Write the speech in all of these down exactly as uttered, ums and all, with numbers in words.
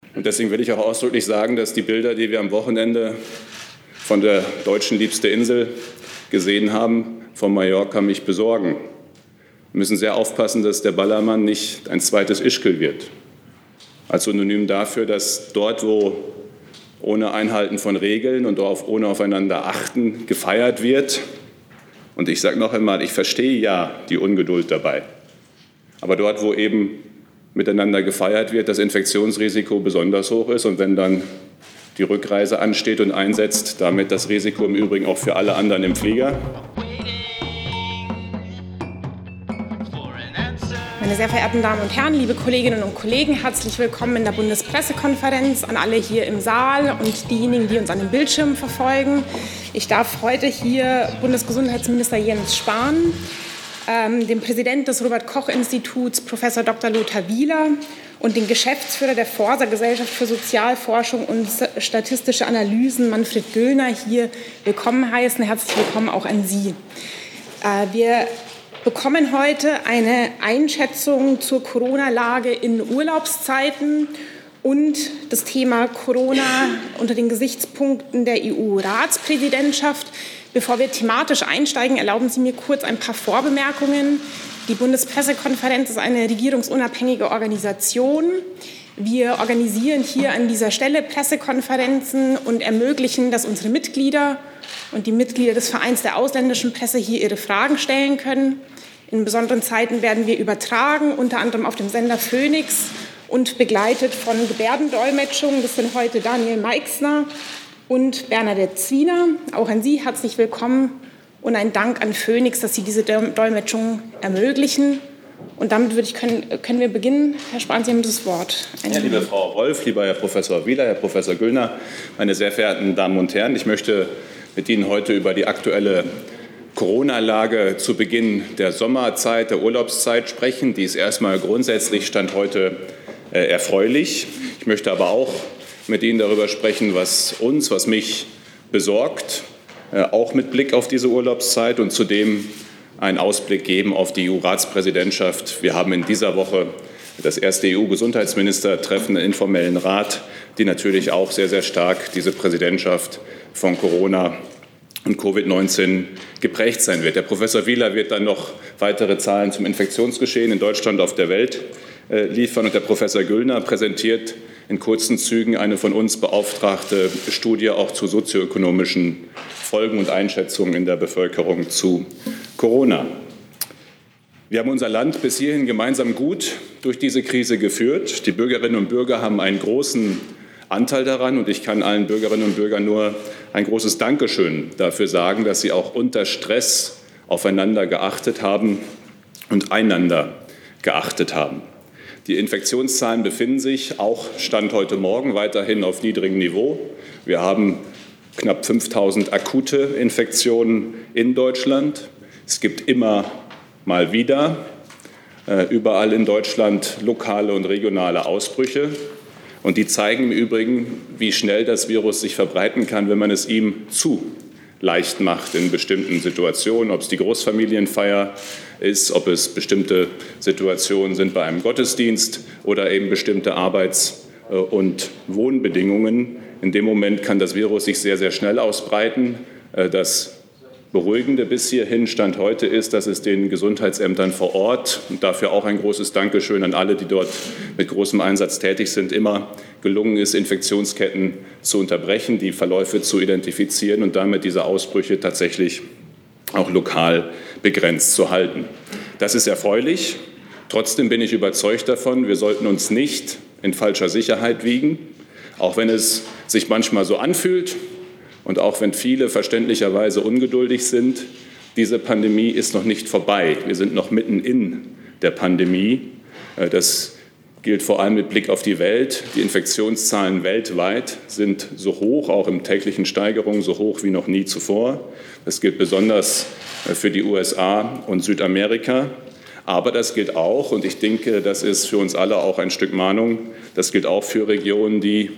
Und deswegen will ich auch ausdrücklich sagen, dass die Bilder, die wir am Wochenende von der deutschen liebste Insel gesehen haben, von Mallorca, mich besorgen. Wir müssen sehr aufpassen, dass der Ballermann nicht ein zweites Ischgl wird. Als Synonym dafür, dass dort, wo ohne Einhalten von Regeln und ohne aufeinander achten gefeiert wird, und ich sage noch einmal, ich verstehe ja die Ungeduld dabei, aber dort, wo eben miteinander gefeiert wird, das Infektionsrisiko besonders hoch ist und wenn dann die Rückreise ansteht und einsetzt, damit das Risiko im Übrigen auch für alle anderen im Flieger. Meine sehr verehrten Damen und Herren, liebe Kolleginnen und Kollegen, herzlich willkommen in der Bundespressekonferenz an alle hier im Saal und diejenigen, die uns an den Bildschirmen verfolgen. Ich darf heute hier Bundesgesundheitsminister Jens Spahn, ähm, den Präsidenten des Robert-Koch-Instituts, Professor Doktor Lothar Wieler, und den Geschäftsführer der Forsa Gesellschaft für Sozialforschung und Statistische Analysen, Manfred Göllner, hier willkommen heißen. Herzlich willkommen auch an Sie. Äh, wir bekommen heute eine Einschätzung zur Corona-Lage in Urlaubszeiten und das Thema Corona unter den Gesichtspunkten der E U-Ratspräsidentschaft. Bevor wir thematisch einsteigen, erlauben Sie mir kurz ein paar Vorbemerkungen. Die Bundespressekonferenz ist eine regierungsunabhängige Organisation. Wir organisieren hier an dieser Stelle Pressekonferenzen und ermöglichen, dass unsere Mitglieder und die Mitglieder des Vereins der ausländischen Presse hier ihre Fragen stellen können. In besonderen Zeiten werden wir übertragen, unter anderem auf dem Sender Phoenix und begleitet von Gebärdendolmetschung. Das sind heute Daniel Meixner und Bernadette Zwiener. Auch an Sie herzlich willkommen und ein Dank an Phoenix, dass Sie diese Dolmetschung ermöglichen. Und damit würde ich können, können wir beginnen. Herr Spahn, Sie haben das Wort. Ja, liebe Frau Wolf, lieber Herr Professor Wieler, Herr Professor Göllner, meine sehr verehrten Damen und Herren, ich möchte mit Ihnen heute über die aktuelle Corona-Lage zu Beginn der Sommerzeit, der Urlaubszeit sprechen. Die ist erstmal grundsätzlich Stand heute äh, erfreulich. Ich möchte aber auch mit Ihnen darüber sprechen, was uns, was mich besorgt, äh, auch mit Blick auf diese Urlaubszeit und zudem einen Ausblick geben auf die E U-Ratspräsidentschaft. Wir haben in dieser Woche das erste E U-Gesundheitsministertreffen im informellen Rat, die natürlich auch sehr, sehr stark diese Präsidentschaft von Corona und Covid neunzehn geprägt sein wird. Der Professor Wieler wird dann noch weitere Zahlen zum Infektionsgeschehen in Deutschland und auf der Welt äh, liefern. Und der Professor Göllner präsentiert in kurzen Zügen eine von uns beauftragte Studie auch zu sozioökonomischen Folgen und Einschätzungen in der Bevölkerung zu Corona. Wir haben unser Land bis hierhin gemeinsam gut durch diese Krise geführt. Die Bürgerinnen und Bürger haben einen großen Anteil daran und ich kann allen Bürgerinnen und Bürgern nur ein großes Dankeschön dafür sagen, dass sie auch unter Stress aufeinander geachtet haben und einander geachtet haben. Die Infektionszahlen befinden sich auch Stand heute Morgen weiterhin auf niedrigem Niveau. Wir haben knapp fünftausend akute Infektionen in Deutschland. Es gibt immer mal wieder äh, überall in Deutschland lokale und regionale Ausbrüche. Und die zeigen im Übrigen, wie schnell das Virus sich verbreiten kann, wenn man es ihm zu leicht macht in bestimmten Situationen, ob es die Großfamilienfeier ist, ob es bestimmte Situationen sind bei einem Gottesdienst oder eben bestimmte Arbeits- und Wohnbedingungen. In dem Moment kann das Virus sich sehr, sehr schnell ausbreiten. Das Beruhigende bis hierhin Stand heute ist, dass es den Gesundheitsämtern vor Ort, und dafür auch ein großes Dankeschön an alle, die dort mit großem Einsatz tätig sind, immer gelungen ist, Infektionsketten zu unterbrechen, die Verläufe zu identifizieren und damit diese Ausbrüche tatsächlich auch lokal begrenzt zu halten. Das ist erfreulich. Trotzdem bin ich überzeugt davon, wir sollten uns nicht in falscher Sicherheit wiegen, auch wenn es sich manchmal so anfühlt. Und auch wenn viele verständlicherweise ungeduldig sind, diese Pandemie ist noch nicht vorbei. Wir sind noch mitten in der Pandemie. Das gilt vor allem mit Blick auf die Welt. Die Infektionszahlen weltweit sind so hoch, auch in täglichen Steigerungen, so hoch wie noch nie zuvor. Das gilt besonders für die U S A und Südamerika. Aber das gilt auch, und ich denke, das ist für uns alle auch ein Stück Mahnung, das gilt auch für Regionen, die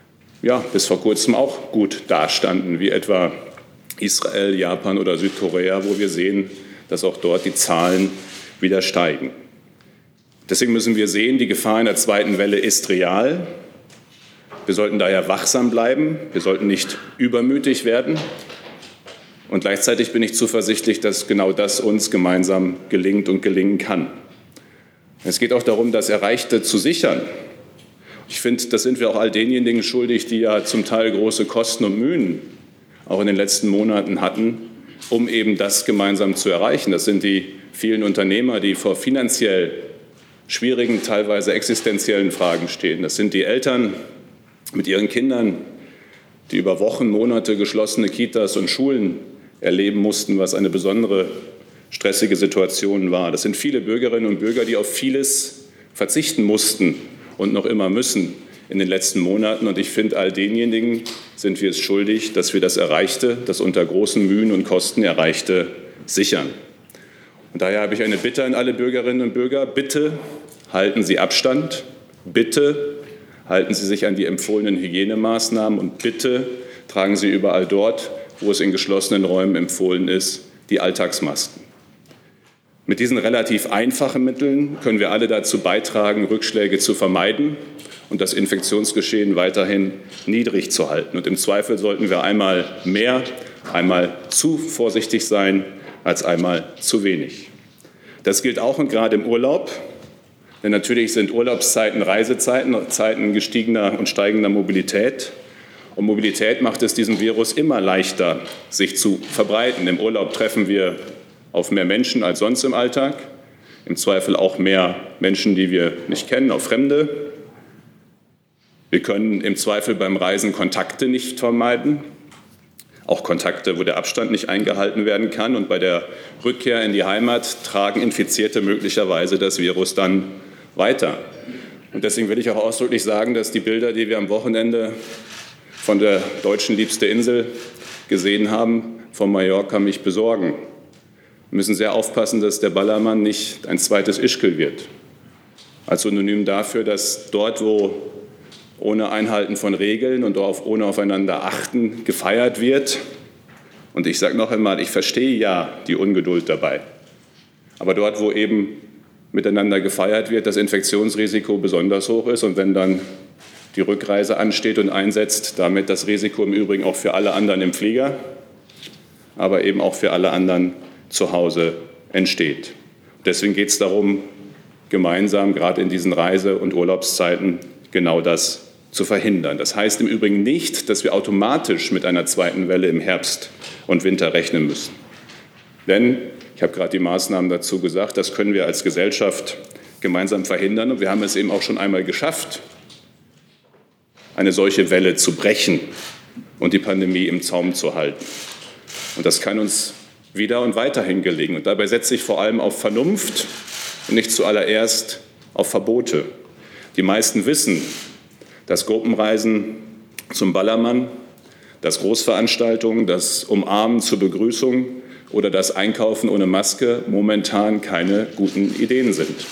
ja, bis vor kurzem auch gut dastanden, wie etwa Israel, Japan oder Südkorea, wo wir sehen, dass auch dort die Zahlen wieder steigen. Deswegen müssen wir sehen, die Gefahr einer zweiten Welle ist real. Wir sollten daher wachsam bleiben. Wir sollten nicht übermütig werden. Und gleichzeitig bin ich zuversichtlich, dass genau das uns gemeinsam gelingt und gelingen kann. Es geht auch darum, das Erreichte zu sichern. Ich finde, das sind wir auch all denjenigen schuldig, die ja zum Teil große Kosten und Mühen auch in den letzten Monaten hatten, um eben das gemeinsam zu erreichen. Das sind die vielen Unternehmer, die vor finanziell schwierigen, teilweise existenziellen Fragen stehen. Das sind die Eltern mit ihren Kindern, die über Wochen, Monate geschlossene Kitas und Schulen erleben mussten, was eine besondere stressige Situation war. Das sind viele Bürgerinnen und Bürger, die auf vieles verzichten mussten und noch immer müssen in den letzten Monaten. Und ich finde, all denjenigen sind wir es schuldig, dass wir das Erreichte, das unter großen Mühen und Kosten Erreichte, sichern. Und daher habe ich eine Bitte an alle Bürgerinnen und Bürger. Bitte halten Sie Abstand. Bitte halten Sie sich an die empfohlenen Hygienemaßnahmen. Und bitte tragen Sie überall dort, wo es in geschlossenen Räumen empfohlen ist, die Alltagsmasken. Mit diesen relativ einfachen Mitteln können wir alle dazu beitragen, Rückschläge zu vermeiden und das Infektionsgeschehen weiterhin niedrig zu halten. Und im Zweifel sollten wir einmal mehr, einmal zu vorsichtig sein, als einmal zu wenig. Das gilt auch und gerade im Urlaub, denn natürlich sind Urlaubszeiten Reisezeiten, Zeiten gestiegener und steigender Mobilität. Und Mobilität macht es diesem Virus immer leichter, sich zu verbreiten. Im Urlaub treffen wir auf mehr Menschen als sonst im Alltag, im Zweifel auch mehr Menschen, die wir nicht kennen, auf Fremde. Wir können im Zweifel beim Reisen Kontakte nicht vermeiden, auch Kontakte, wo der Abstand nicht eingehalten werden kann. Und bei der Rückkehr in die Heimat tragen Infizierte möglicherweise das Virus dann weiter. Und deswegen will ich auch ausdrücklich sagen, dass die Bilder, die wir am Wochenende von der deutschen liebste Insel gesehen haben, von Mallorca, mich besorgen. Wir müssen sehr aufpassen, dass der Ballermann nicht ein zweites Ischgl wird. Als Synonym dafür, dass dort, wo ohne Einhalten von Regeln und auch ohne aufeinander achten gefeiert wird, und ich sage noch einmal, ich verstehe ja die Ungeduld dabei, aber dort, wo eben miteinander gefeiert wird, das Infektionsrisiko besonders hoch ist und wenn dann die Rückreise ansteht und einsetzt, damit das Risiko im Übrigen auch für alle anderen im Flieger, aber eben auch für alle anderen zu Hause entsteht. Deswegen geht es darum, gemeinsam, gerade in diesen Reise- und Urlaubszeiten, genau das zu verhindern. Das heißt im Übrigen nicht, dass wir automatisch mit einer zweiten Welle im Herbst und Winter rechnen müssen. Denn, ich habe gerade die Maßnahmen dazu gesagt, das können wir als Gesellschaft gemeinsam verhindern. Und wir haben es eben auch schon einmal geschafft, eine solche Welle zu brechen und die Pandemie im Zaum zu halten. Und das kann uns wieder und weiterhin gelingen. Und dabei setze ich vor allem auf Vernunft und nicht zuallererst auf Verbote. Die meisten wissen, dass Gruppenreisen zum Ballermann, dass Großveranstaltungen, das Umarmen zur Begrüßung oder das Einkaufen ohne Maske momentan keine guten Ideen sind.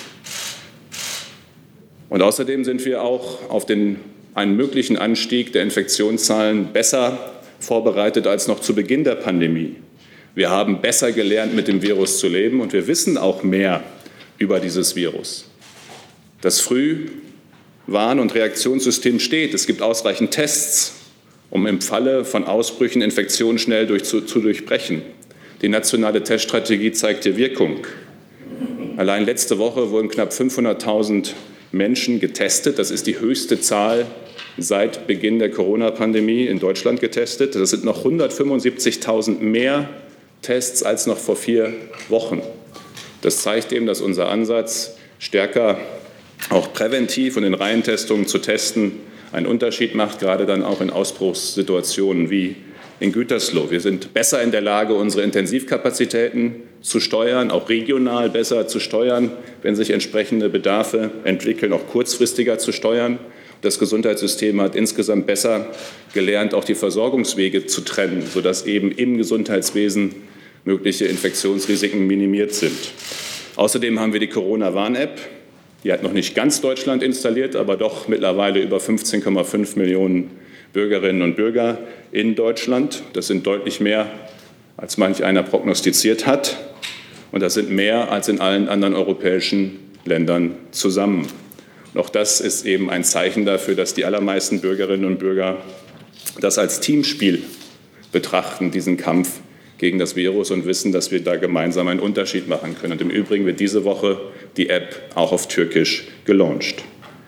Und außerdem sind wir auch auf den, einen möglichen Anstieg der Infektionszahlen besser vorbereitet als noch zu Beginn der Pandemie. Wir haben besser gelernt, mit dem Virus zu leben und wir wissen auch mehr über dieses Virus. Das Frühwarn- und Reaktionssystem steht. Es gibt ausreichend Tests, um im Falle von Ausbrüchen Infektionen schnell durch, zu, zu durchbrechen. Die nationale Teststrategie zeigt hier Wirkung. Allein letzte Woche wurden knapp fünfhunderttausend Menschen getestet. Das ist die höchste Zahl seit Beginn der Corona-Pandemie in Deutschland getestet. Das sind noch hundertfünfundsiebzigtausend mehr Tests als noch vor vier Wochen. Das zeigt eben, dass unser Ansatz, stärker auch präventiv und in Reihentestungen zu testen, einen Unterschied macht, gerade dann auch in Ausbruchssituationen wie in Gütersloh. Wir sind besser in der Lage, unsere Intensivkapazitäten zu steuern, auch regional besser zu steuern, wenn sich entsprechende Bedarfe entwickeln, auch kurzfristiger zu steuern. Das Gesundheitssystem hat insgesamt besser gelernt, auch die Versorgungswege zu trennen, sodass eben im Gesundheitswesen mögliche Infektionsrisiken minimiert sind. Außerdem haben wir die Corona-Warn-App. Die hat noch nicht ganz Deutschland installiert, aber doch mittlerweile über fünfzehn Komma fünf Millionen Bürgerinnen und Bürger in Deutschland. Das sind deutlich mehr, als manch einer prognostiziert hat. Und das sind mehr als in allen anderen europäischen Ländern zusammen. Und auch das ist eben ein Zeichen dafür, dass die allermeisten Bürgerinnen und Bürger das als Teamspiel betrachten, diesen Kampf gegen das Virus, und wissen, dass wir da gemeinsam einen Unterschied machen können. Und im Übrigen wird diese Woche die App auch auf Türkisch gelauncht.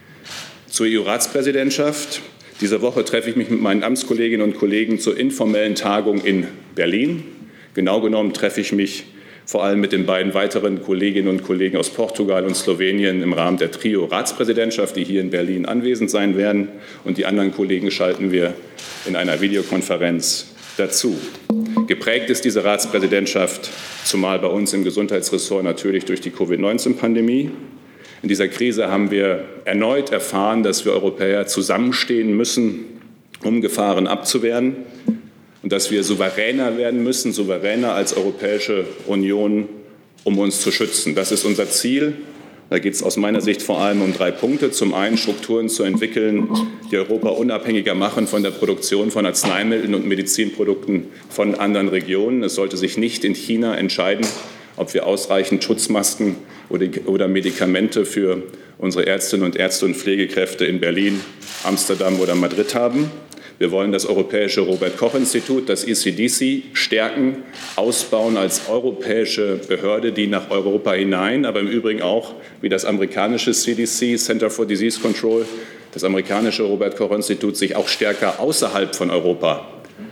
Zur E U-Ratspräsidentschaft. Diese Woche treffe ich mich mit meinen Amtskolleginnen und Kollegen zur informellen Tagung in Berlin. Genau genommen treffe ich mich vor allem mit den beiden weiteren Kolleginnen und Kollegen aus Portugal und Slowenien im Rahmen der Trio-Ratspräsidentschaft, die hier in Berlin anwesend sein werden. Und die anderen Kollegen schalten wir in einer Videokonferenz dazu. Geprägt ist diese Ratspräsidentschaft zumal bei uns im Gesundheitsressort natürlich durch die Covid neunzehn Pandemie. In dieser Krise haben wir erneut erfahren, dass wir Europäer zusammenstehen müssen, um Gefahren abzuwehren, und dass wir souveräner werden müssen, souveräner als Europäische Union, um uns zu schützen. Das ist unser Ziel. Da geht es aus meiner Sicht vor allem um drei Punkte. Zum einen Strukturen zu entwickeln, die Europa unabhängiger machen von der Produktion von Arzneimitteln und Medizinprodukten von anderen Regionen. Es sollte sich nicht in China entscheiden, ob wir ausreichend Schutzmasken oder Medikamente für unsere Ärztinnen und Ärzte und Pflegekräfte in Berlin, Amsterdam oder Madrid haben. Wir wollen das Europäische Robert-Koch-Institut, das E C D C, stärken, ausbauen als europäische Behörde, die nach Europa hinein, aber im Übrigen auch wie das amerikanische C D C, Center for Disease Control, das amerikanische Robert-Koch-Institut, sich auch stärker außerhalb von Europa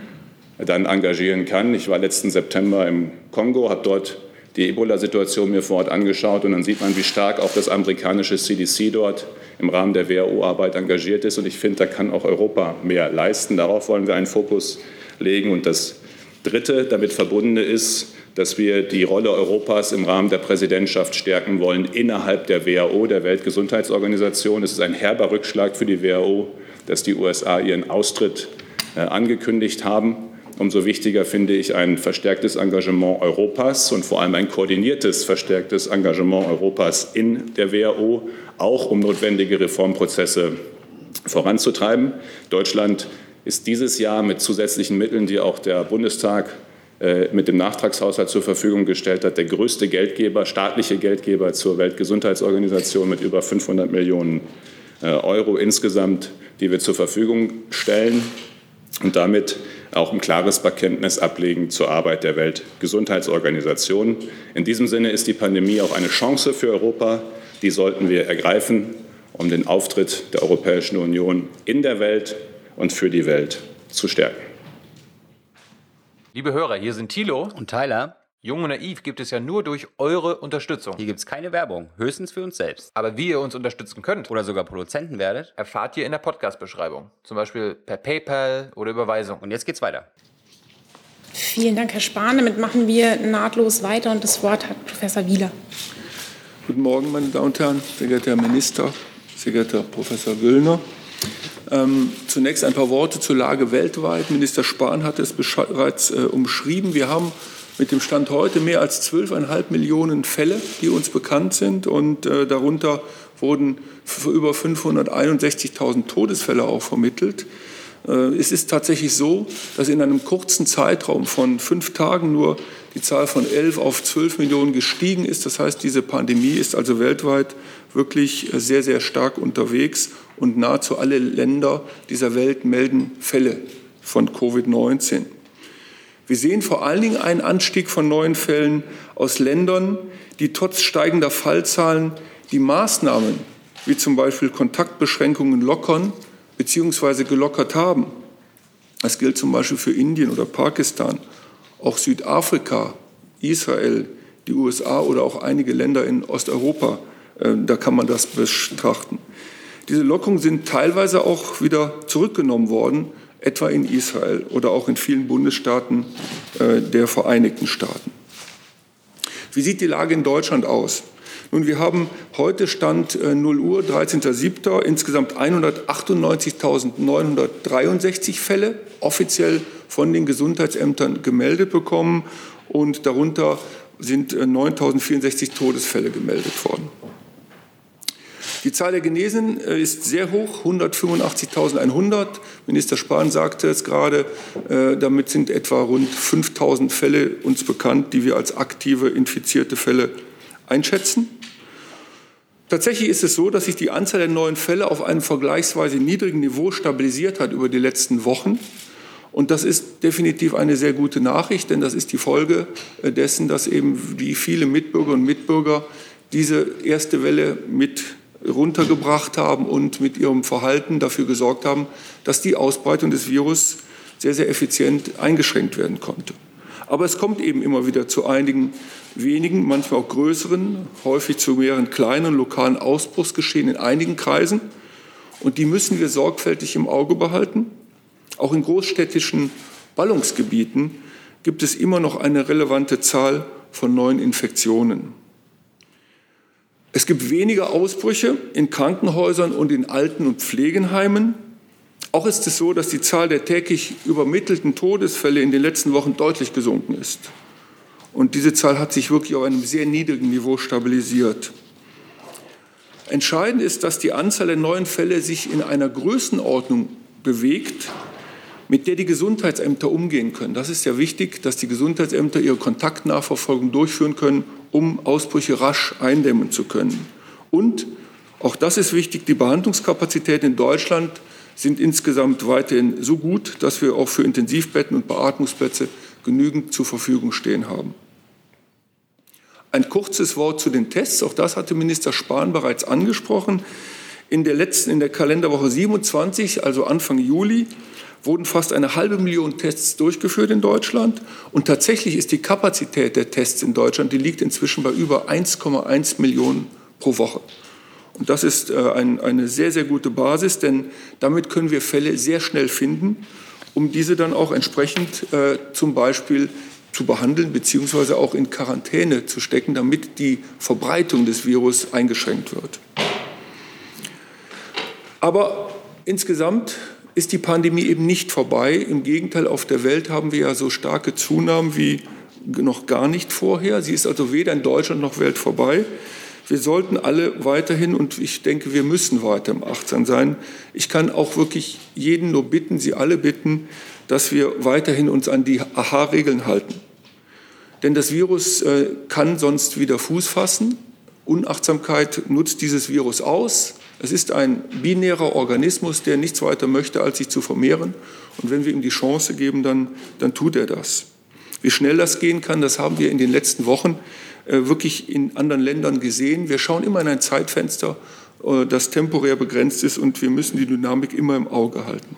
dann engagieren kann. Ich war letzten September im Kongo, habe dort die Ebola-Situation mir vor Ort angeschaut, und dann sieht man, wie stark auch das amerikanische C D C dort im Rahmen der W H O-Arbeit engagiert ist. Und ich finde, da kann auch Europa mehr leisten. Darauf wollen wir einen Fokus legen. Und das Dritte damit verbundene ist, dass wir die Rolle Europas im Rahmen der Präsidentschaft stärken wollen innerhalb der W H O, der Weltgesundheitsorganisation. Es ist ein herber Rückschlag für die W H O, dass die U S A ihren Austritt äh, angekündigt haben. Umso wichtiger finde ich ein verstärktes Engagement Europas und vor allem ein koordiniertes, verstärktes Engagement Europas in der W H O, auch um notwendige Reformprozesse voranzutreiben. Deutschland ist dieses Jahr mit zusätzlichen Mitteln, die auch der Bundestag äh, mit dem Nachtragshaushalt zur Verfügung gestellt hat, der größte Geldgeber, staatliche Geldgeber zur Weltgesundheitsorganisation mit über fünfhundert Millionen äh, Euro insgesamt, die wir zur Verfügung stellen. Und damit auch ein klares Bekenntnis ablegen zur Arbeit der Weltgesundheitsorganisation. In diesem Sinne ist die Pandemie auch eine Chance für Europa. Die sollten wir ergreifen, um den Auftritt der Europäischen Union in der Welt und für die Welt zu stärken. Liebe Hörer, hier sind Thilo und Tyler. Jung und Naiv gibt es ja nur durch eure Unterstützung. Hier gibt es keine Werbung, höchstens für uns selbst. Aber wie ihr uns unterstützen könnt oder sogar Produzenten werdet, erfahrt ihr in der Podcast-Beschreibung. Zum Beispiel per PayPal oder Überweisung. Und jetzt geht's weiter. Vielen Dank, Herr Spahn. Damit machen wir nahtlos weiter und das Wort hat Professor Wieler. Guten Morgen, meine Damen und Herren, sehr geehrter Herr Minister, sehr geehrter Professor Güllner. Ähm, zunächst ein paar Worte zur Lage weltweit. Minister Spahn hat es bereits äh, umschrieben. Wir haben mit dem Stand heute mehr als zwölf Komma fünf Millionen Fälle, die uns bekannt sind. Und äh, darunter wurden für über fünfhunderteinundsechzigtausend Todesfälle auch vermittelt. Äh, es ist tatsächlich so, dass in einem kurzen Zeitraum von fünf Tagen nur die Zahl von elf auf zwölf Millionen gestiegen ist. Das heißt, diese Pandemie ist also weltweit wirklich sehr, sehr stark unterwegs. Und nahezu alle Länder dieser Welt melden Fälle von Covid neunzehn. Wir sehen vor allen Dingen einen Anstieg von neuen Fällen aus Ländern, die trotz steigender Fallzahlen die Maßnahmen, wie zum Beispiel Kontaktbeschränkungen, lockern bzw. gelockert haben. Das gilt zum Beispiel für Indien oder Pakistan, auch Südafrika, Israel, die U S A oder auch einige Länder in Osteuropa. Da kann man das betrachten. Diese Lockerungen sind teilweise auch wieder zurückgenommen worden, etwa in Israel oder auch in vielen Bundesstaaten äh, der Vereinigten Staaten. Wie sieht die Lage in Deutschland aus? Nun, wir haben heute Stand äh, null Uhr, dreizehnter siebter insgesamt hundertachtundneunzigtausendneunhundertdreiundsechzig Fälle offiziell von den Gesundheitsämtern gemeldet bekommen und darunter sind äh, neuntausendvierundsechzig Todesfälle gemeldet worden. Die Zahl der Genesenen ist sehr hoch, hundertfünfundachtzigtausendeinhundert. Minister Spahn sagte es gerade, äh, damit sind etwa rund fünftausend Fälle uns bekannt, die wir als aktive infizierte Fälle einschätzen. Tatsächlich ist es so, dass sich die Anzahl der neuen Fälle auf einem vergleichsweise niedrigen Niveau stabilisiert hat über die letzten Wochen. Und das ist definitiv eine sehr gute Nachricht, denn das ist die Folge dessen, dass eben wie viele Mitbürgerinnen und Mitbürger diese erste Welle mit runtergebracht haben und mit ihrem Verhalten dafür gesorgt haben, dass die Ausbreitung des Virus sehr, sehr effizient eingeschränkt werden konnte. Aber es kommt eben immer wieder zu einigen wenigen, manchmal auch größeren, häufig zu mehreren kleinen lokalen Ausbruchsgeschehen in einigen Kreisen. Und die müssen wir sorgfältig im Auge behalten. Auch in großstädtischen Ballungsgebieten gibt es immer noch eine relevante Zahl von neuen Infektionen. Es gibt weniger Ausbrüche in Krankenhäusern und in Alten- und Pflegeheimen. Auch ist es so, dass die Zahl der täglich übermittelten Todesfälle in den letzten Wochen deutlich gesunken ist. Und diese Zahl hat sich wirklich auf einem sehr niedrigen Niveau stabilisiert. Entscheidend ist, dass die Anzahl der neuen Fälle sich in einer Größenordnung bewegt, mit der die Gesundheitsämter umgehen können. Das ist ja wichtig, dass die Gesundheitsämter ihre Kontaktnachverfolgung durchführen können, um Ausbrüche rasch eindämmen zu können. Und, auch das ist wichtig, die Behandlungskapazitäten in Deutschland sind insgesamt weiterhin so gut, dass wir auch für Intensivbetten und Beatmungsplätze genügend zur Verfügung stehen haben. Ein kurzes Wort zu den Tests. Auch das hatte Minister Spahn bereits angesprochen. In der letzten, in der Kalenderwoche siebenundzwanzig, also Anfang Juli, wurden fast eine halbe Million Tests durchgeführt in Deutschland. Und tatsächlich ist die Kapazität der Tests in Deutschland, die liegt inzwischen bei über eins Komma eins Millionen pro Woche. Und das ist äh, ein, eine sehr, sehr gute Basis, denn damit können wir Fälle sehr schnell finden, um diese dann auch entsprechend äh, zum Beispiel zu behandeln beziehungsweise auch in Quarantäne zu stecken, damit die Verbreitung des Virus eingeschränkt wird. Aber insgesamt ist die Pandemie eben nicht vorbei. Im Gegenteil, auf der Welt haben wir ja so starke Zunahmen wie noch gar nicht vorher. Sie ist also weder in Deutschland noch Welt vorbei. Wir sollten alle weiterhin, und ich denke, wir müssen weiter im Achtsam sein. Ich kann auch wirklich jeden nur bitten, Sie alle bitten, dass wir weiterhin uns an die A H A-Regeln halten. Denn das Virus äh, kann sonst wieder Fuß fassen. Unachtsamkeit nutzt dieses Virus aus. Es ist ein binärer Organismus, der nichts weiter möchte, als sich zu vermehren. Und wenn wir ihm die Chance geben, dann, dann tut er das. Wie schnell das gehen kann, das haben wir in den letzten Wochen äh, wirklich in anderen Ländern gesehen. Wir schauen immer in ein Zeitfenster, äh, das temporär begrenzt ist, und wir müssen die Dynamik immer im Auge halten.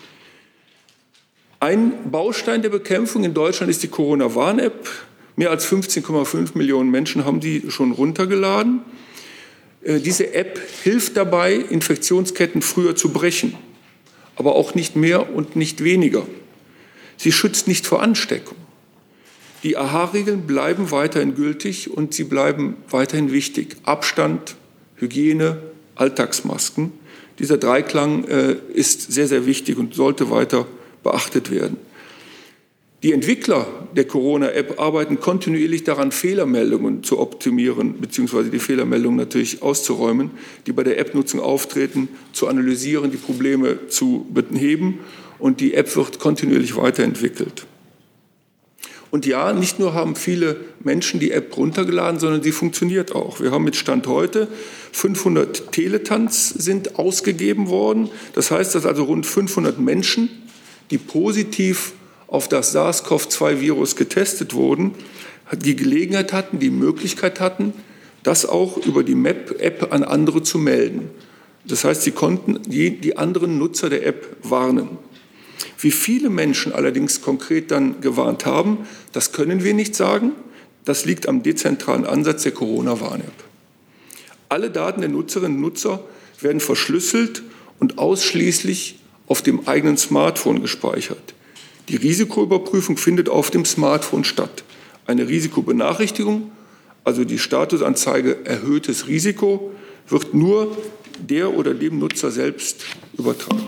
Ein Baustein der Bekämpfung in Deutschland ist die Corona-Warn-App. Mehr als fünfzehn Komma fünf Millionen Menschen haben die schon runtergeladen. Diese App hilft dabei, Infektionsketten früher zu brechen, aber auch nicht mehr und nicht weniger. Sie schützt nicht vor Ansteckung. Die A H A-Regeln bleiben weiterhin gültig und sie bleiben weiterhin wichtig. Abstand, Hygiene, Alltagsmasken. Dieser Dreiklang äh, ist sehr, sehr wichtig und sollte weiter beachtet werden. Die Entwickler der Corona-App arbeiten kontinuierlich daran, Fehlermeldungen zu optimieren, beziehungsweise die Fehlermeldungen natürlich auszuräumen, die bei der App-Nutzung auftreten, zu analysieren, die Probleme zu beheben. Und die App wird kontinuierlich weiterentwickelt. Und ja, nicht nur haben viele Menschen die App runtergeladen, sondern sie funktioniert auch. Wir haben mit Stand heute fünfhundert Teletans sind ausgegeben worden. Das heißt, dass also rund fünfhundert Menschen, die positiv auf das SARS-C o V zwei Virus getestet wurden, die Gelegenheit hatten, die Möglichkeit hatten, das auch über die M A P-App an andere zu melden. Das heißt, sie konnten die, die anderen Nutzer der App warnen. Wie viele Menschen allerdings konkret dann gewarnt haben, das können wir nicht sagen. Das liegt am dezentralen Ansatz der Corona-Warn-App. Alle Daten der Nutzerinnen und Nutzer werden verschlüsselt und ausschließlich auf dem eigenen Smartphone gespeichert. Die Risikoüberprüfung findet auf dem Smartphone statt. Eine Risikobenachrichtigung, also die Statusanzeige erhöhtes Risiko, wird nur der oder dem Nutzer selbst übertragen.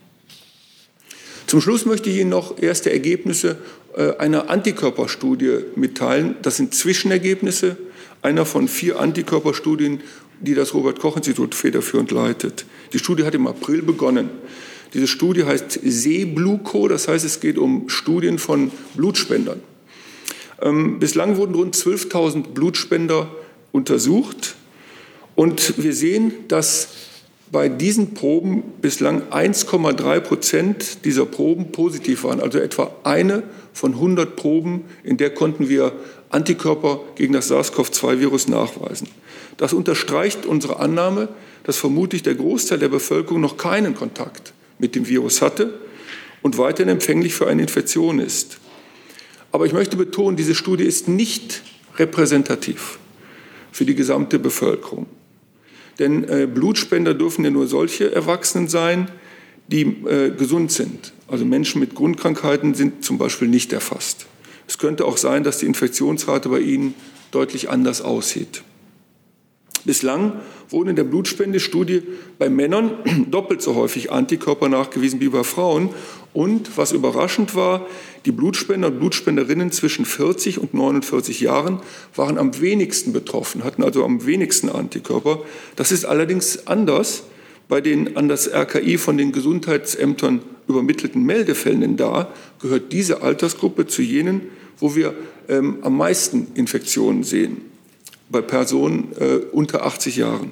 Zum Schluss möchte ich Ihnen noch erste Ergebnisse einer Antikörperstudie mitteilen. Das sind Zwischenergebnisse einer von vier Antikörperstudien, die das Robert-Koch-Institut federführend leitet. Die Studie hat im April begonnen. Diese Studie heißt SEBLUCO, das heißt, es geht um Studien von Blutspendern. Ähm, bislang wurden rund zwölftausend Blutspender untersucht Und wir sehen, dass bei diesen Proben bislang eins Komma drei Prozent dieser Proben positiv waren, also etwa eine von hundert Proben, in der konnten wir Antikörper gegen das SARS-CoV zwei Virus nachweisen. Das unterstreicht unsere Annahme, dass vermutlich der Großteil der Bevölkerung noch keinen Kontakt mit dem Virus hatte und weiterhin empfänglich für eine Infektion ist. Aber ich möchte betonen, diese Studie ist nicht repräsentativ für die gesamte Bevölkerung. Denn äh, Blutspender dürfen ja nur solche Erwachsenen sein, die äh, gesund sind. Also Menschen mit Grundkrankheiten sind zum Beispiel nicht erfasst. Es könnte auch sein, dass die Infektionsrate bei ihnen deutlich anders aussieht. Bislang wurden in der Blutspendestudie bei Männern doppelt so häufig Antikörper nachgewiesen wie bei Frauen. Und was überraschend war, die Blutspender und Blutspenderinnen zwischen vierzig und neunundvierzig Jahren waren am wenigsten betroffen, hatten also am wenigsten Antikörper. Das ist allerdings anders bei den an das R K I von den Gesundheitsämtern übermittelten Meldefällen. Denn da gehört diese Altersgruppe zu jenen, wo wir ähm, am meisten Infektionen sehen, bei Personen äh, unter achtzig Jahren.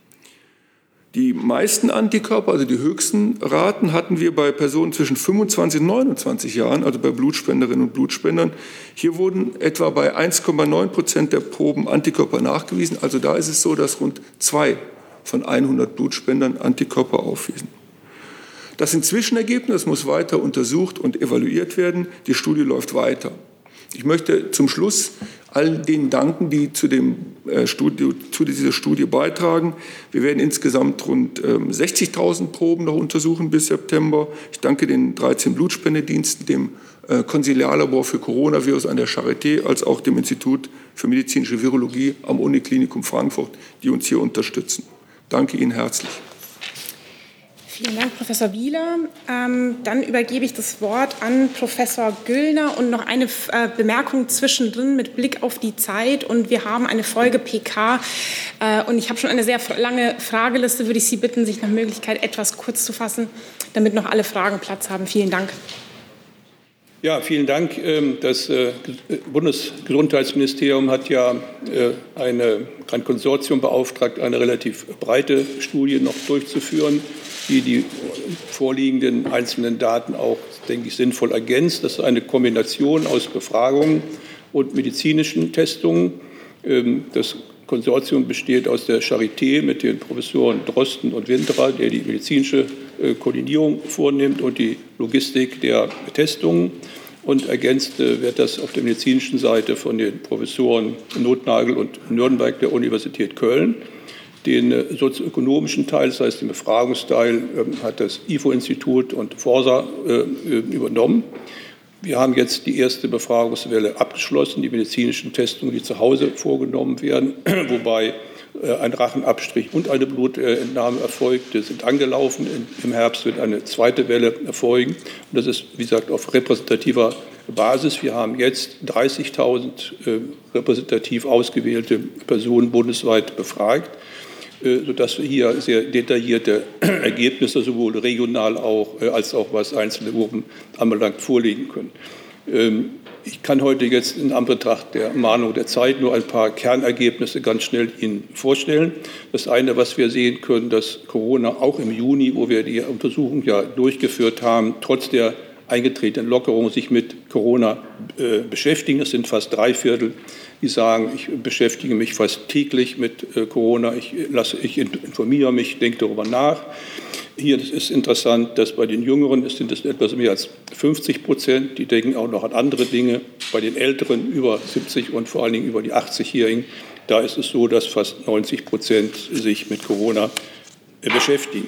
Die meisten Antikörper, also die höchsten Raten, hatten wir bei Personen zwischen fünfundzwanzig und neunundzwanzig Jahren, also bei Blutspenderinnen und Blutspendern. Hier wurden etwa bei eins Komma neun Prozent der Proben Antikörper nachgewiesen. Also da ist es so, dass rund zwei von hundert Blutspendern Antikörper aufwiesen. Das sind Zwischenergebnisse, das muss weiter untersucht und evaluiert werden. Die Studie läuft weiter. Ich möchte zum Schluss all denen danken, die zu, dem, äh, Studie, zu dieser Studie beitragen. Wir werden insgesamt rund ähm, sechzigtausend Proben noch untersuchen bis September. Ich danke den dreizehn Blutspendediensten, dem äh, Konsiliarlabor für Coronavirus an der Charité, als auch dem Institut für medizinische Virologie am Uniklinikum Frankfurt, die uns hier unterstützen. Danke Ihnen herzlich. Vielen Dank, Professor Wieler. Ähm, dann übergebe ich das Wort an Professor Güllner und noch eine äh, Bemerkung zwischendrin mit Blick auf die Zeit. Und wir haben eine Folge P K äh, und ich habe schon eine sehr lange Frageliste. Würde ich Sie bitten, sich nach Möglichkeit etwas kurz zu fassen, damit noch alle Fragen Platz haben. Vielen Dank. Ja, vielen Dank. Das Bundesgesundheitsministerium hat ja eine, ein Konsortium beauftragt, eine relativ breite Studie noch durchzuführen, die die vorliegenden einzelnen Daten auch, denke ich, sinnvoll ergänzt. Das ist eine Kombination aus Befragungen und medizinischen Testungen. Das Konsortium besteht aus der Charité mit den Professoren Drosten und Winterer, der die medizinische Koordinierung vornimmt und die Logistik der Testungen. Und ergänzt wird das auf der medizinischen Seite von den Professoren Nothnagel und Nürnberg der Universität Köln. Den sozioökonomischen Teil, das heißt den Befragungsteil, hat das I F O-Institut und Forsa übernommen. Wir haben jetzt die erste Befragungswelle abgeschlossen, die medizinischen Testungen, die zu Hause vorgenommen werden, wobei ein Rachenabstrich und eine Blutentnahme erfolgt, sind angelaufen. Im Herbst wird eine zweite Welle erfolgen. Und das ist, wie gesagt, auf repräsentativer Basis. Wir haben jetzt dreißigtausend repräsentativ ausgewählte Personen bundesweit befragt, sodass wir hier sehr detaillierte Ergebnisse sowohl regional auch, als auch was einzelne Gruppen anbelangt vorlegen können. Ich kann heute jetzt in Anbetracht der Mahnung der Zeit nur ein paar Kernergebnisse ganz schnell Ihnen vorstellen. Das eine, was wir sehen können, dass Corona auch im Juni, wo wir die Untersuchung ja durchgeführt haben, trotz der eingetretenen Lockerung sich mit Corona äh, beschäftigen. Es sind fast drei Viertel, die sagen, ich beschäftige mich fast täglich mit äh, Corona, ich, lasse, ich informiere mich, denke darüber nach. Hier ist interessant, dass bei den Jüngeren sind es etwas mehr als fünfzig Prozent, die denken auch noch an andere Dinge. Bei den Älteren über siebzig und vor allen Dingen über die achtzigjährigen, da ist es so, dass fast neunzig Prozent sich mit Corona äh, beschäftigen.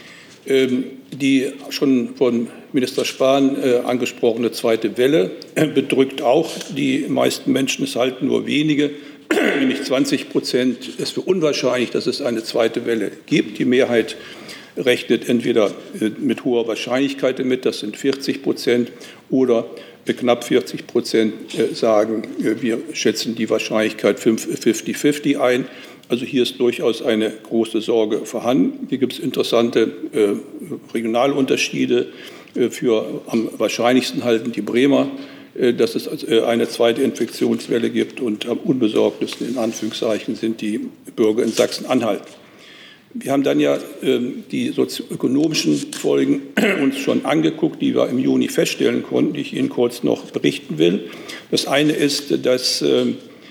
Ähm, die schon von Minister Spahn äh, angesprochene zweite Welle äh, bedrückt auch die meisten Menschen. Es halten nur wenige, nämlich zwanzig Prozent, es für unwahrscheinlich, dass es eine zweite Welle gibt. Die Mehrheit rechnet entweder äh, mit hoher Wahrscheinlichkeit damit, das sind vierzig Prozent, oder knapp vierzig Prozent äh, sagen, äh, wir schätzen die Wahrscheinlichkeit fünfzig fünfzig ein. Also hier ist durchaus eine große Sorge vorhanden. Hier gibt es interessante äh, Regionalunterschiede. Äh, für am wahrscheinlichsten halten die Bremer dass es eine zweite Infektionswelle gibt. Und am unbesorgtesten in Anführungszeichen sind die Bürger in Sachsen-Anhalt. Wir haben dann ja die sozioökonomischen Folgen uns schon angeguckt, die wir im Juni feststellen konnten, die ich Ihnen kurz noch berichten will. Das eine ist, dass äh,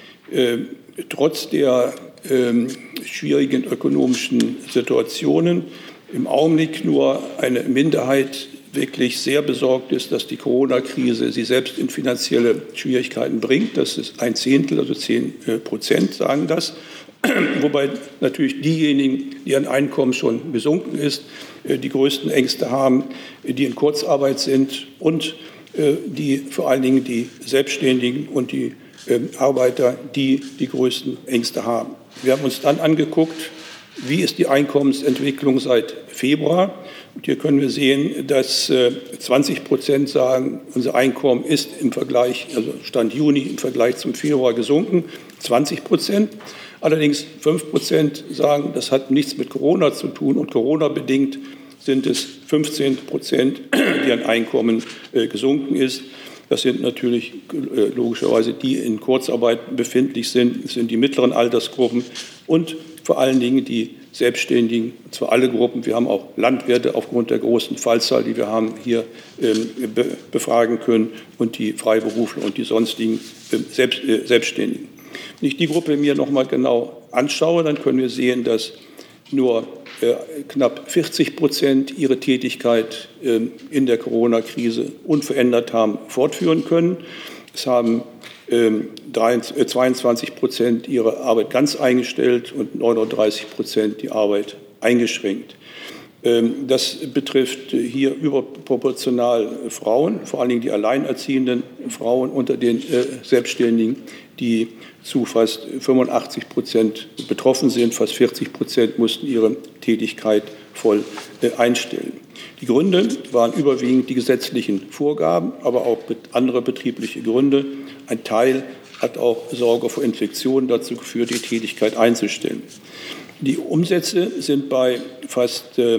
trotz der äh, schwierigen ökonomischen Situationen im Augenblick nur eine Minderheit wirklich sehr besorgt ist, dass die Corona-Krise sie selbst in finanzielle Schwierigkeiten bringt. Das ist ein Zehntel, also zehn Prozent sagen das. Wobei natürlich diejenigen, deren Einkommen schon gesunken ist, die größten Ängste haben, die in Kurzarbeit sind und die vor allen Dingen die Selbstständigen und die Arbeiter, die die größten Ängste haben. Wir haben uns dann angeguckt, wie ist die Einkommensentwicklung seit Februar. Und hier können wir sehen, dass zwanzig Prozent sagen, unser Einkommen ist im Vergleich, also Stand Juni im Vergleich zum Februar gesunken, zwanzig Prozent. Allerdings fünf Prozent sagen, das hat nichts mit Corona zu tun und Corona-bedingt sind es fünfzehn Prozent, deren Einkommen äh, gesunken ist. Das sind natürlich äh, logischerweise die in Kurzarbeit befindlich sind, das sind die mittleren Altersgruppen und vor allen Dingen die Selbstständigen, und zwar alle Gruppen. Wir haben auch Landwirte aufgrund der großen Fallzahl, die wir haben, hier ähm, be befragen können und die Freiberufler und die sonstigen äh, Selbst äh, Selbstständigen. Wenn ich die Gruppe mir noch mal genau anschaue, dann können wir sehen, dass nur äh, knapp vierzig Prozent ihre Tätigkeit äh, in der Corona-Krise unverändert haben fortführen können. Es haben äh, zweiundzwanzig Prozent ihre Arbeit ganz eingestellt und neununddreißig Prozent die Arbeit eingeschränkt. Ähm, das betrifft hier überproportional Frauen, vor allen Dingen die alleinerziehenden Frauen unter den äh, Selbstständigen, die zu fast fünfundachtzig Prozent betroffen sind. Fast vierzig Prozent mussten ihre Tätigkeit voll äh, einstellen. Die Gründe waren überwiegend die gesetzlichen Vorgaben, aber auch andere betriebliche Gründe. Ein Teil hat auch Sorge vor Infektionen dazu geführt, die Tätigkeit einzustellen. Die Umsätze sind bei fast äh,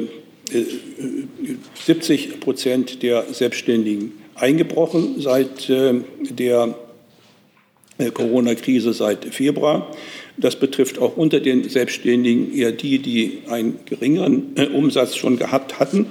siebzig Prozent der Selbstständigen eingebrochen seit äh, der Corona-Krise seit Februar. Das betrifft auch unter den Selbstständigen eher die, die einen geringeren Umsatz schon gehabt hatten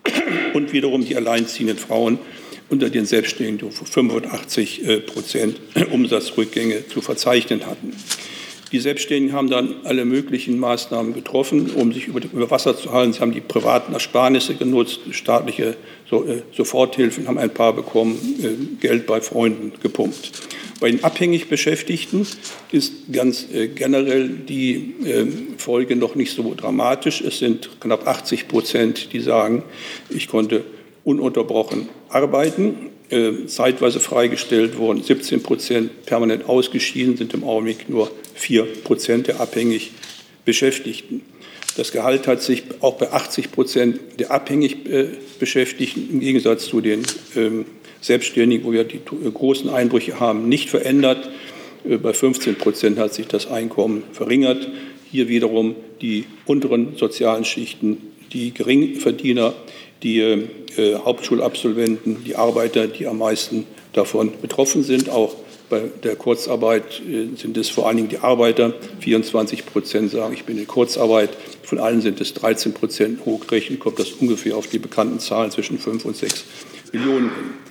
und wiederum die alleinziehenden Frauen unter den Selbstständigen, die fünfundachtzig Prozent Umsatzrückgänge zu verzeichnen hatten. Die Selbstständigen haben dann alle möglichen Maßnahmen getroffen, um sich über, über Wasser zu halten. Sie haben die privaten Ersparnisse genutzt, staatliche so, äh, Soforthilfen haben ein paar bekommen, äh, Geld bei Freunden gepumpt. Bei den abhängig Beschäftigten ist ganz äh, generell die äh, Folge noch nicht so dramatisch. Es sind knapp achtzig Prozent, die sagen, ich konnte ununterbrochen arbeiten, äh, zeitweise freigestellt worden, siebzehn Prozent permanent ausgeschieden, sind im Augenblick nur vier Prozent der abhängig Beschäftigten. Das Gehalt hat sich auch bei achtzig Prozent der abhängig äh, Beschäftigten im Gegensatz zu den ähm, Selbstständigen, wo wir die großen Einbrüche haben, nicht verändert. Bei fünfzehn Prozent hat sich das Einkommen verringert. Hier wiederum die unteren sozialen Schichten, die Geringverdiener, die äh, Hauptschulabsolventen, die Arbeiter, die am meisten davon betroffen sind. Auch bei der Kurzarbeit äh, sind es vor allen Dingen die Arbeiter. vierundzwanzig Prozent sagen, ich bin in Kurzarbeit. Von allen sind es dreizehn Prozent. Hochrechnen kommt das ungefähr auf die bekannten Zahlen zwischen fünf und sechs Millionen.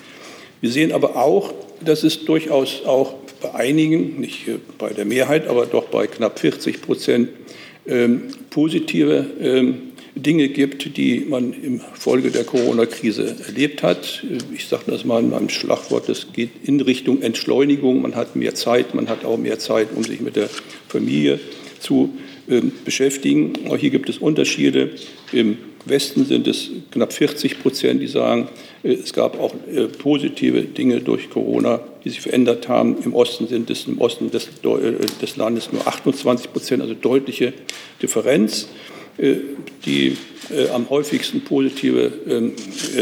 Wir sehen aber auch, dass es durchaus auch bei einigen, nicht bei der Mehrheit, aber doch bei knapp vierzig Prozent ähm, positive ähm, Dinge gibt, die man im Folge der Corona-Krise erlebt hat. Ich sage das mal in einem Schlagwort, das geht in Richtung Entschleunigung. Man hat mehr Zeit, man hat auch mehr Zeit, um sich mit der Familie zu ähm, beschäftigen. Auch hier gibt es Unterschiede. Im Westen sind es knapp vierzig Prozent, die sagen, es gab auch äh, positive Dinge durch Corona, die sich verändert haben. Im Osten sind es im Osten des, äh, des Landes nur achtundzwanzig Prozent, also deutliche Differenz. Äh, die äh, am häufigsten positive äh,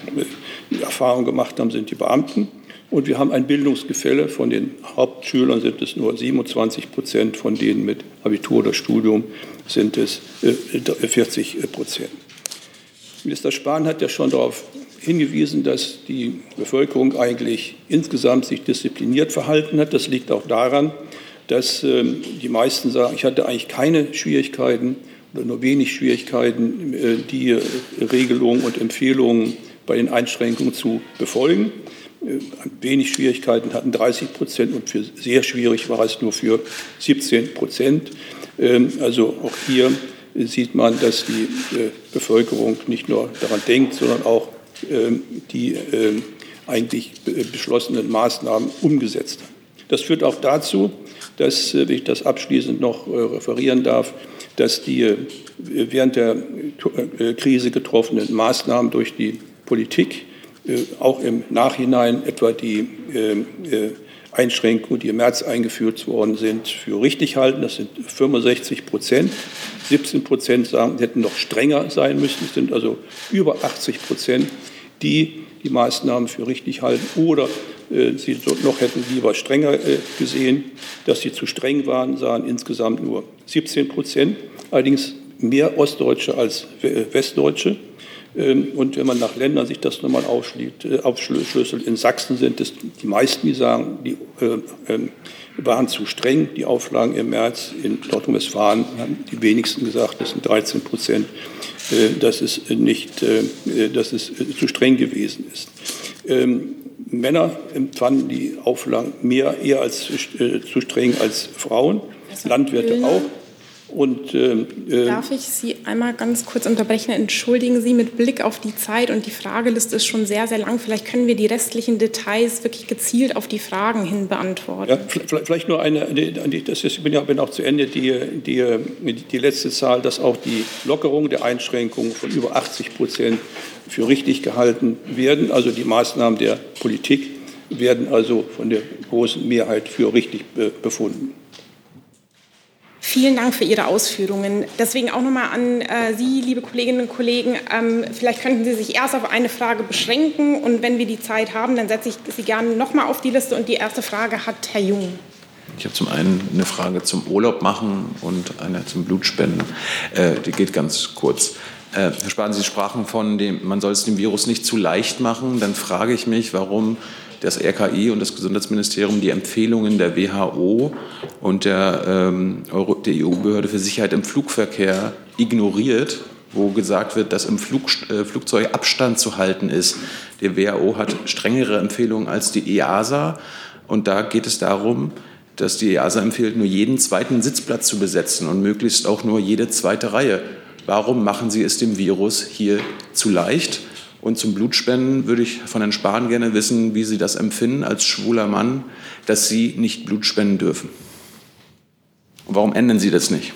äh, Erfahrungen gemacht haben, sind die Beamten. Und wir haben ein Bildungsgefälle. Von den Hauptschülern sind es nur siebenundzwanzig Prozent, von denen mit Abitur oder Studium sind es äh, vierzig Prozent. Minister Spahn hat ja schon darauf hingewiesen, dass die Bevölkerung eigentlich insgesamt sich diszipliniert verhalten hat. Das liegt auch daran, dass die meisten sagen, ich hatte eigentlich keine Schwierigkeiten oder nur wenig Schwierigkeiten, die Regelungen und Empfehlungen bei den Einschränkungen zu befolgen. Wenig Schwierigkeiten hatten dreißig Prozent und für sehr schwierig war es nur für siebzehn Prozent. Also auch hier sieht man, dass die Bevölkerung nicht nur daran denkt, sondern auch die eigentlich beschlossenen Maßnahmen umgesetzt hat. Das führt auch dazu, dass, wenn ich das abschließend noch referieren darf, dass die während der Krise getroffenen Maßnahmen durch die Politik auch im Nachhinein etwa die Einschränkungen, die im März eingeführt worden sind, für richtig halten. Das sind fünfundsechzig Prozent. siebzehn Prozent sagen, hätten noch strenger sein müssen. Es sind also über achtzig Prozent, die die Maßnahmen für richtig halten oder äh, sie noch hätten lieber strenger äh, gesehen. Dass sie zu streng waren, sahen insgesamt nur siebzehn Prozent. Allerdings mehr Ostdeutsche als Westdeutsche. Und wenn man nach Ländern sich das nochmal aufschlüsselt, in Sachsen sind es die meisten, die sagen, die äh, äh, waren zu streng, die Auflagen im März. In Nordrhein-Westfalen haben die wenigsten gesagt, das sind dreizehn Prozent, äh, dass es nicht, äh, dass es zu streng gewesen ist. Ähm, Männer empfanden die Auflagen mehr eher als äh, zu streng als Frauen, Landwirte auch. Und, äh, Darf ich Sie einmal ganz kurz unterbrechen? Entschuldigen Sie, mit Blick auf die Zeit und die Frageliste ist schon sehr, sehr lang. Vielleicht können wir die restlichen Details wirklich gezielt auf die Fragen hin beantworten. Ja, vielleicht nur eine, das ist, ich bin ja bin auch zu Ende, die, die, die letzte Zahl, dass auch die Lockerung der Einschränkungen von über achtzig Prozent für richtig gehalten werden. Also die Maßnahmen der Politik werden also von der großen Mehrheit für richtig befunden. Vielen Dank für Ihre Ausführungen. Deswegen auch nochmal an äh, Sie, liebe Kolleginnen und Kollegen. Ähm, vielleicht könnten Sie sich erst auf eine Frage beschränken und wenn wir die Zeit haben, dann setze ich Sie gerne nochmal auf die Liste. Und die erste Frage hat Herr Jung. Ich habe zum einen eine Frage zum Urlaub machen und eine zum Blutspenden. Äh, die geht ganz kurz. Äh, Herr Spahn, Sie sprachen von dem, man soll es dem Virus nicht zu leicht machen. Dann frage ich mich, warum das R K I und das Gesundheitsministerium die Empfehlungen der W H O und der, ähm, Euro, der E U-Behörde für Sicherheit im Flugverkehr ignoriert, wo gesagt wird, dass im Flug, äh, Flugzeug Abstand zu halten ist. Die W H O hat strengere Empfehlungen als die E A S A und da geht es darum, dass die E A S A empfiehlt, nur jeden zweiten Sitzplatz zu besetzen und möglichst auch nur jede zweite Reihe. Warum machen Sie es dem Virus hier zu leicht? Und zum Blutspenden würde ich von Herrn Spahn gerne wissen, wie Sie das empfinden als schwuler Mann, dass Sie nicht Blut spenden dürfen. Und warum ändern Sie das nicht?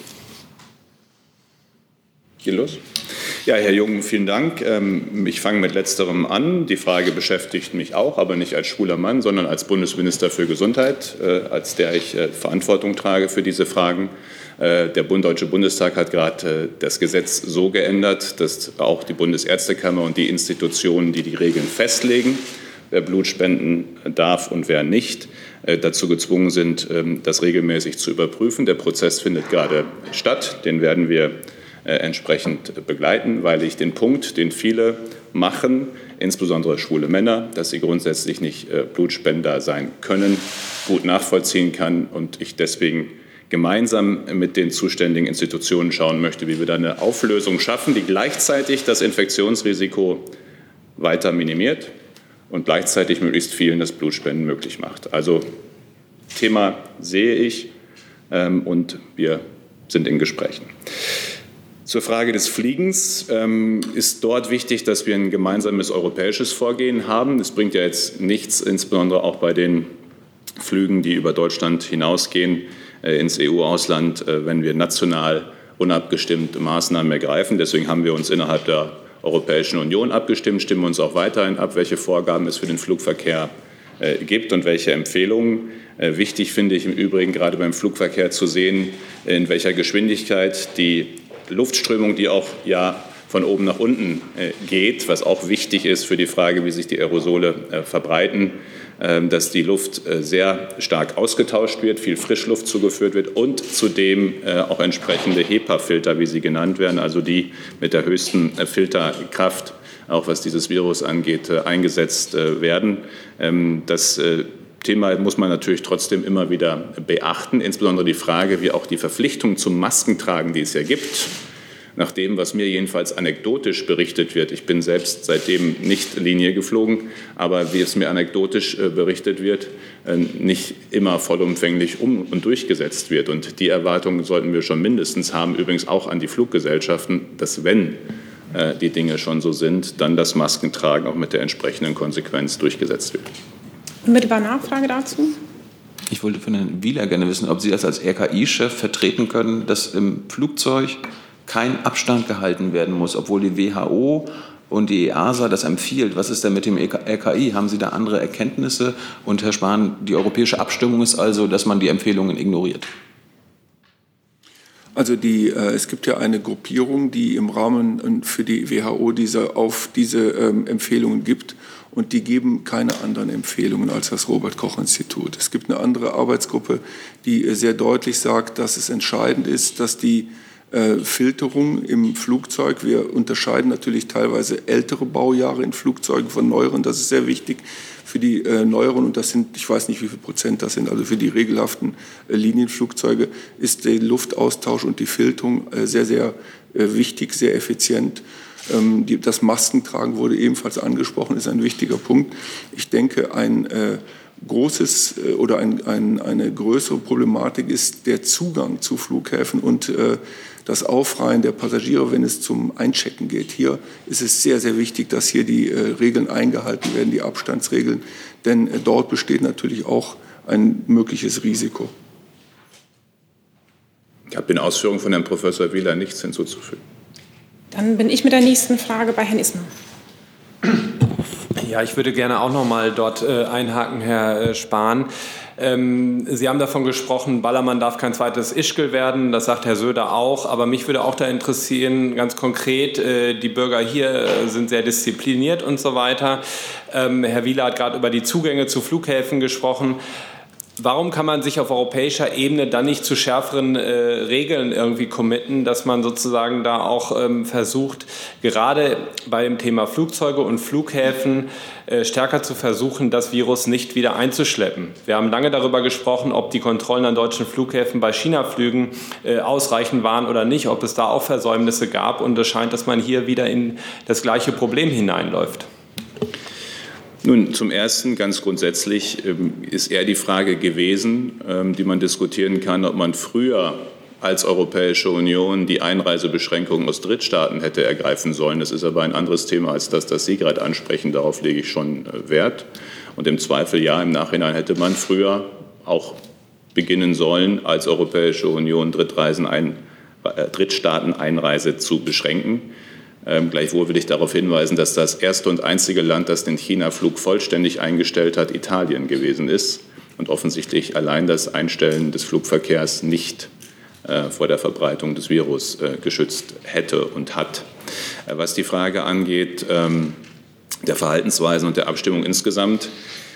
Geht los? Ja, Herr Jung, vielen Dank. Ich fange mit Letzterem an. Die Frage beschäftigt mich auch, aber nicht als schwuler Mann, sondern als Bundesminister für Gesundheit, als der ich Verantwortung trage für diese Fragen. Der Deutsche Bundestag hat gerade das Gesetz so geändert, dass auch die Bundesärztekammer und die Institutionen, die die Regeln festlegen, wer Blut spenden darf und wer nicht, dazu gezwungen sind, das regelmäßig zu überprüfen. Der Prozess findet gerade statt. Den werden wir entsprechend begleiten, weil ich den Punkt, den viele machen, insbesondere schwule Männer, dass sie grundsätzlich nicht Blutspender sein können, gut nachvollziehen kann und ich deswegen gemeinsam mit den zuständigen Institutionen schauen möchte, wie wir da eine Auflösung schaffen, die gleichzeitig das Infektionsrisiko weiter minimiert und gleichzeitig möglichst vielen das Blutspenden möglich macht. Also Thema sehe ich ähm, und wir sind in Gesprächen. Zur Frage des Fliegens ähm, ist dort wichtig, dass wir ein gemeinsames europäisches Vorgehen haben. Es bringt ja jetzt nichts, insbesondere auch bei den Flügen, die über Deutschland hinausgehen, ins E U-Ausland, wenn wir national unabgestimmt Maßnahmen ergreifen. Deswegen haben wir uns innerhalb der Europäischen Union abgestimmt, stimmen uns auch weiterhin ab, welche Vorgaben es für den Flugverkehr gibt und welche Empfehlungen. Wichtig finde ich im Übrigen gerade beim Flugverkehr zu sehen, in welcher Geschwindigkeit die Luftströmung, die auch ja von oben nach unten geht, was auch wichtig ist für die Frage, wie sich die Aerosole verbreiten, dass die Luft sehr stark ausgetauscht wird, viel Frischluft zugeführt wird und zudem auch entsprechende HEPA-Filter, wie sie genannt werden, also die mit der höchsten Filterkraft auch was dieses Virus angeht, eingesetzt werden. Das Thema muss man natürlich trotzdem immer wieder beachten, insbesondere die Frage, wie auch die Verpflichtung zum Maskentragen, die es ja gibt, nach dem, was mir jedenfalls anekdotisch berichtet wird. Ich bin selbst seitdem nicht Linie geflogen, aber wie es mir anekdotisch berichtet wird, nicht immer vollumfänglich um- und durchgesetzt wird. Und die Erwartungen sollten wir schon mindestens haben, übrigens auch an die Fluggesellschaften, dass wenn die Dinge schon so sind, dann das Maskentragen auch mit der entsprechenden Konsequenz durchgesetzt wird. Unmittelbar Nachfrage dazu? Ich wollte von Herrn Wieler gerne wissen, ob Sie das als R K I-Chef vertreten können, dass im Flugzeug kein Abstand gehalten werden muss, obwohl die W H O und die E A S A das empfiehlt. Was ist denn mit dem R K I? Haben Sie da andere Erkenntnisse? Und Herr Spahn, die europäische Abstimmung ist also, dass man die Empfehlungen ignoriert. Also die, äh, es gibt ja eine Gruppierung, die im Rahmen für die W H O diese, auf diese ähm, Empfehlungen gibt. Und die geben keine anderen Empfehlungen als das Robert-Koch-Institut. Es gibt eine andere Arbeitsgruppe, die äh, sehr deutlich sagt, dass es entscheidend ist, dass die äh, Filterung im Flugzeug, wir unterscheiden natürlich teilweise ältere Baujahre in Flugzeugen von neueren, das ist sehr wichtig. Für die äh, neueren, und das sind, ich weiß nicht, wie viel Prozent das sind, also für die regelhaften äh, Linienflugzeuge ist der Luftaustausch und die Filterung äh, sehr, sehr äh, wichtig, sehr effizient. Ähm, die, das Maskentragen wurde ebenfalls angesprochen, ist ein wichtiger Punkt. Ich denke, ein äh, großes äh, oder ein, ein, eine größere Problematik ist der Zugang zu Flughäfen und äh, das Aufreihen der Passagiere, wenn es zum Einchecken geht. Hier ist es sehr, sehr wichtig, dass hier die äh, Regeln eingehalten werden, die Abstandsregeln, denn äh, dort besteht natürlich auch ein mögliches Risiko. Ich habe den Ausführungen von Herrn Professor Wieler nichts hinzuzufügen. Dann bin ich mit der nächsten Frage bei Herrn Ismer. Ja, ich würde gerne auch noch mal dort äh, einhaken, Herr äh, Spahn. Ähm, Sie haben davon gesprochen, Ballermann darf kein zweites Ischgl werden, das sagt Herr Söder auch. Aber mich würde auch da interessieren, ganz konkret, äh, die Bürger hier äh, sind sehr diszipliniert und so weiter. Ähm, Herr Wieler hat gerade über die Zugänge zu Flughäfen gesprochen. Warum kann man sich auf europäischer Ebene dann nicht zu schärferen äh, Regeln irgendwie committen, dass man sozusagen da auch ähm, versucht, gerade beim Thema Flugzeuge und Flughäfen äh, stärker zu versuchen, das Virus nicht wieder einzuschleppen? Wir haben lange darüber gesprochen, ob die Kontrollen an deutschen Flughäfen bei China-Flügen äh, ausreichend waren oder nicht, ob es da auch Versäumnisse gab. Und es scheint, dass man hier wieder in das gleiche Problem hineinläuft. Nun, zum Ersten, ganz grundsätzlich ähm, ist eher die Frage gewesen, ähm, die man diskutieren kann, ob man früher als Europäische Union die Einreisebeschränkungen aus Drittstaaten hätte ergreifen sollen. Das ist aber ein anderes Thema als das, das Sie gerade ansprechen. Darauf lege ich schon äh, Wert. Und im Zweifel, ja, im Nachhinein hätte man früher auch beginnen sollen, als Europäische Union Drittreisen ein, äh, Drittstaaten-Einreise zu beschränken. Ähm, gleichwohl will ich darauf hinweisen, dass das erste und einzige Land, das den China-Flug vollständig eingestellt hat, Italien gewesen ist und offensichtlich allein das Einstellen des Flugverkehrs nicht äh, vor der Verbreitung des Virus äh, geschützt hätte und hat. Äh, was die Frage angeht, ähm, der Verhaltensweisen und der Abstimmung insgesamt,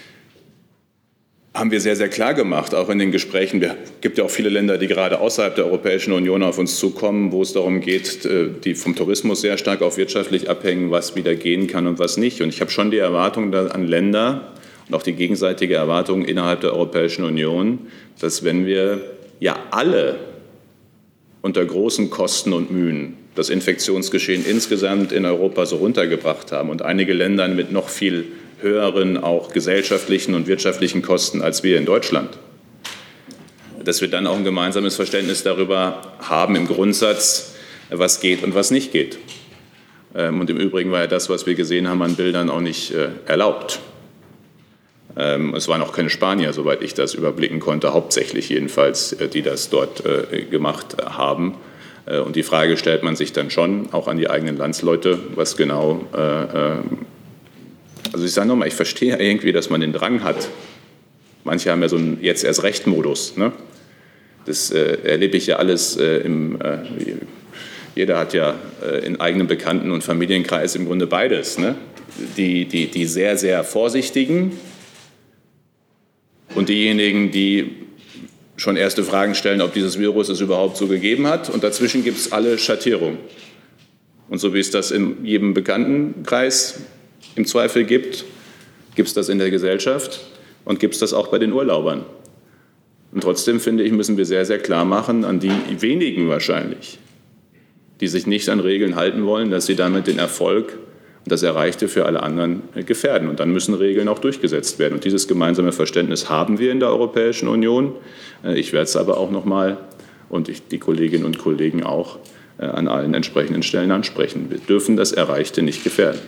haben wir sehr, sehr klar gemacht, auch in den Gesprächen. Es gibt ja auch viele Länder, die gerade außerhalb der Europäischen Union auf uns zukommen, wo es darum geht, die vom Tourismus sehr stark auch wirtschaftlich abhängen, was wieder gehen kann und was nicht. Und ich habe schon die Erwartung an Länder und auch die gegenseitige Erwartung innerhalb der Europäischen Union, dass wenn wir ja alle unter großen Kosten und Mühen das Infektionsgeschehen insgesamt in Europa so runtergebracht haben und einige Länder mit noch viel höheren auch gesellschaftlichen und wirtschaftlichen Kosten als wir in Deutschland, dass wir dann auch ein gemeinsames Verständnis darüber haben im Grundsatz, was geht und was nicht geht. Und im Übrigen war ja das, was wir gesehen haben an Bildern, auch nicht erlaubt. Es waren auch keine Spanier, soweit ich das überblicken konnte, hauptsächlich jedenfalls, die das dort gemacht haben. Und die Frage stellt man sich dann schon, auch an die eigenen Landsleute, was genau. Also ich sage nochmal, ich verstehe ja irgendwie, dass man den Drang hat. Manche haben ja so einen Jetzt-erst-recht-Modus. Ne? Das äh, erlebe ich ja alles äh, im, äh, jeder hat ja äh, in eigenem Bekannten- und Familienkreis im Grunde beides. Ne? Die, die, die sehr, sehr Vorsichtigen und diejenigen, die schon erste Fragen stellen, ob dieses Virus es überhaupt so gegeben hat. Und dazwischen gibt es alle Schattierungen. Und so wie es das in jedem Bekanntenkreis im Zweifel gibt, gibt es das in der Gesellschaft und gibt es das auch bei den Urlaubern. Und trotzdem, finde ich, müssen wir sehr, sehr klar machen, an die wenigen wahrscheinlich, die sich nicht an Regeln halten wollen, dass sie damit den Erfolg und das Erreichte für alle anderen gefährden. Und dann müssen Regeln auch durchgesetzt werden. Und dieses gemeinsame Verständnis haben wir in der Europäischen Union. Ich werde es aber auch noch mal, und ich, die Kolleginnen und Kollegen auch, an allen entsprechenden Stellen ansprechen. Wir dürfen das Erreichte nicht gefährden.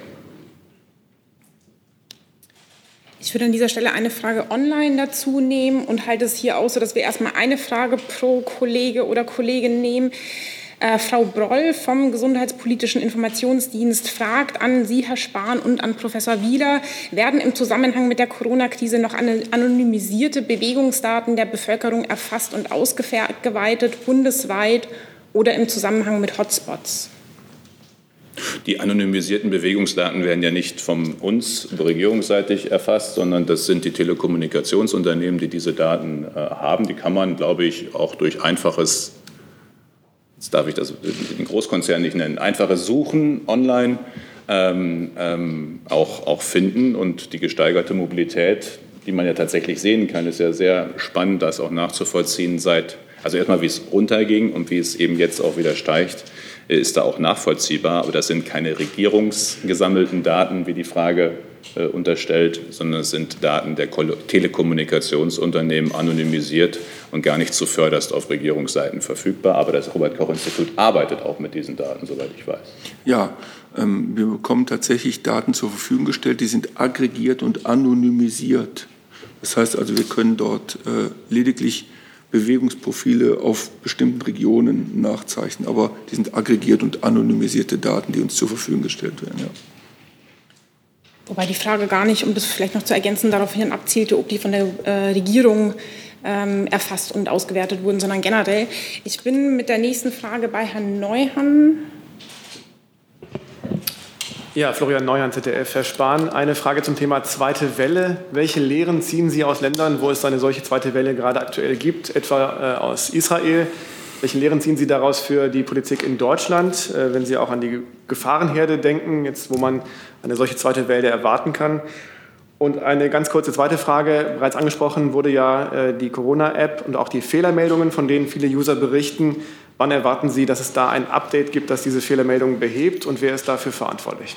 Ich würde an dieser Stelle eine Frage online dazu nehmen und halte es hier aus, dass wir erstmal eine Frage pro Kollege oder Kollegin nehmen. Äh, Frau Broll vom Gesundheitspolitischen Informationsdienst fragt an Sie, Herr Spahn, und an Professor Wieler, werden im Zusammenhang mit der Corona-Krise noch anonymisierte Bewegungsdaten der Bevölkerung erfasst und ausgeweitet, bundesweit oder im Zusammenhang mit Hotspots? Die anonymisierten Bewegungsdaten werden ja nicht von uns regierungsseitig erfasst, sondern das sind die Telekommunikationsunternehmen, die diese Daten äh, haben. Die kann man, glaube ich, auch durch einfaches, jetzt darf ich das den Großkonzern nicht nennen, einfaches Suchen online ähm, ähm, auch, auch finden. Und die gesteigerte Mobilität, die man ja tatsächlich sehen kann, ist ja sehr spannend, das auch nachzuvollziehen seit, also erstmal, wie es runterging und wie es eben jetzt auch wieder steigt, ist da auch nachvollziehbar. Aber das sind keine regierungsgesammelten Daten, wie die Frage äh, unterstellt, sondern es sind Daten der Ko- Telekommunikationsunternehmen anonymisiert und gar nicht zuvörderst auf Regierungsseiten verfügbar. Aber das Robert-Koch-Institut arbeitet auch mit diesen Daten, soweit ich weiß. Ja, ähm, wir bekommen tatsächlich Daten zur Verfügung gestellt, die sind aggregiert und anonymisiert. Das heißt also, wir können dort äh, lediglich Bewegungsprofile auf bestimmten Regionen nachzeichnen, aber die sind aggregiert und anonymisierte Daten, die uns zur Verfügung gestellt werden. Ja. Wobei die Frage gar nicht, um das vielleicht noch zu ergänzen, daraufhin abzielte, ob die von der äh, Regierung ähm, erfasst und ausgewertet wurden, sondern generell. Ich bin mit der nächsten Frage bei Herrn Neuhan. Ja, Florian Neuhan, Z D F. Herr Spahn, eine Frage zum Thema zweite Welle. Welche Lehren ziehen Sie aus Ländern, wo es eine solche zweite Welle gerade aktuell gibt, etwa äh, aus Israel? Welche Lehren ziehen Sie daraus für die Politik in Deutschland, äh, wenn Sie auch an die Gefahrenherde denken, jetzt wo man eine solche zweite Welle erwarten kann? Und eine ganz kurze zweite Frage. Bereits angesprochen wurde ja äh, die Corona-App und auch die Fehlermeldungen, von denen viele User berichten. Wann erwarten Sie, dass es da ein Update gibt, das diese Fehlermeldungen behebt, und wer ist dafür verantwortlich?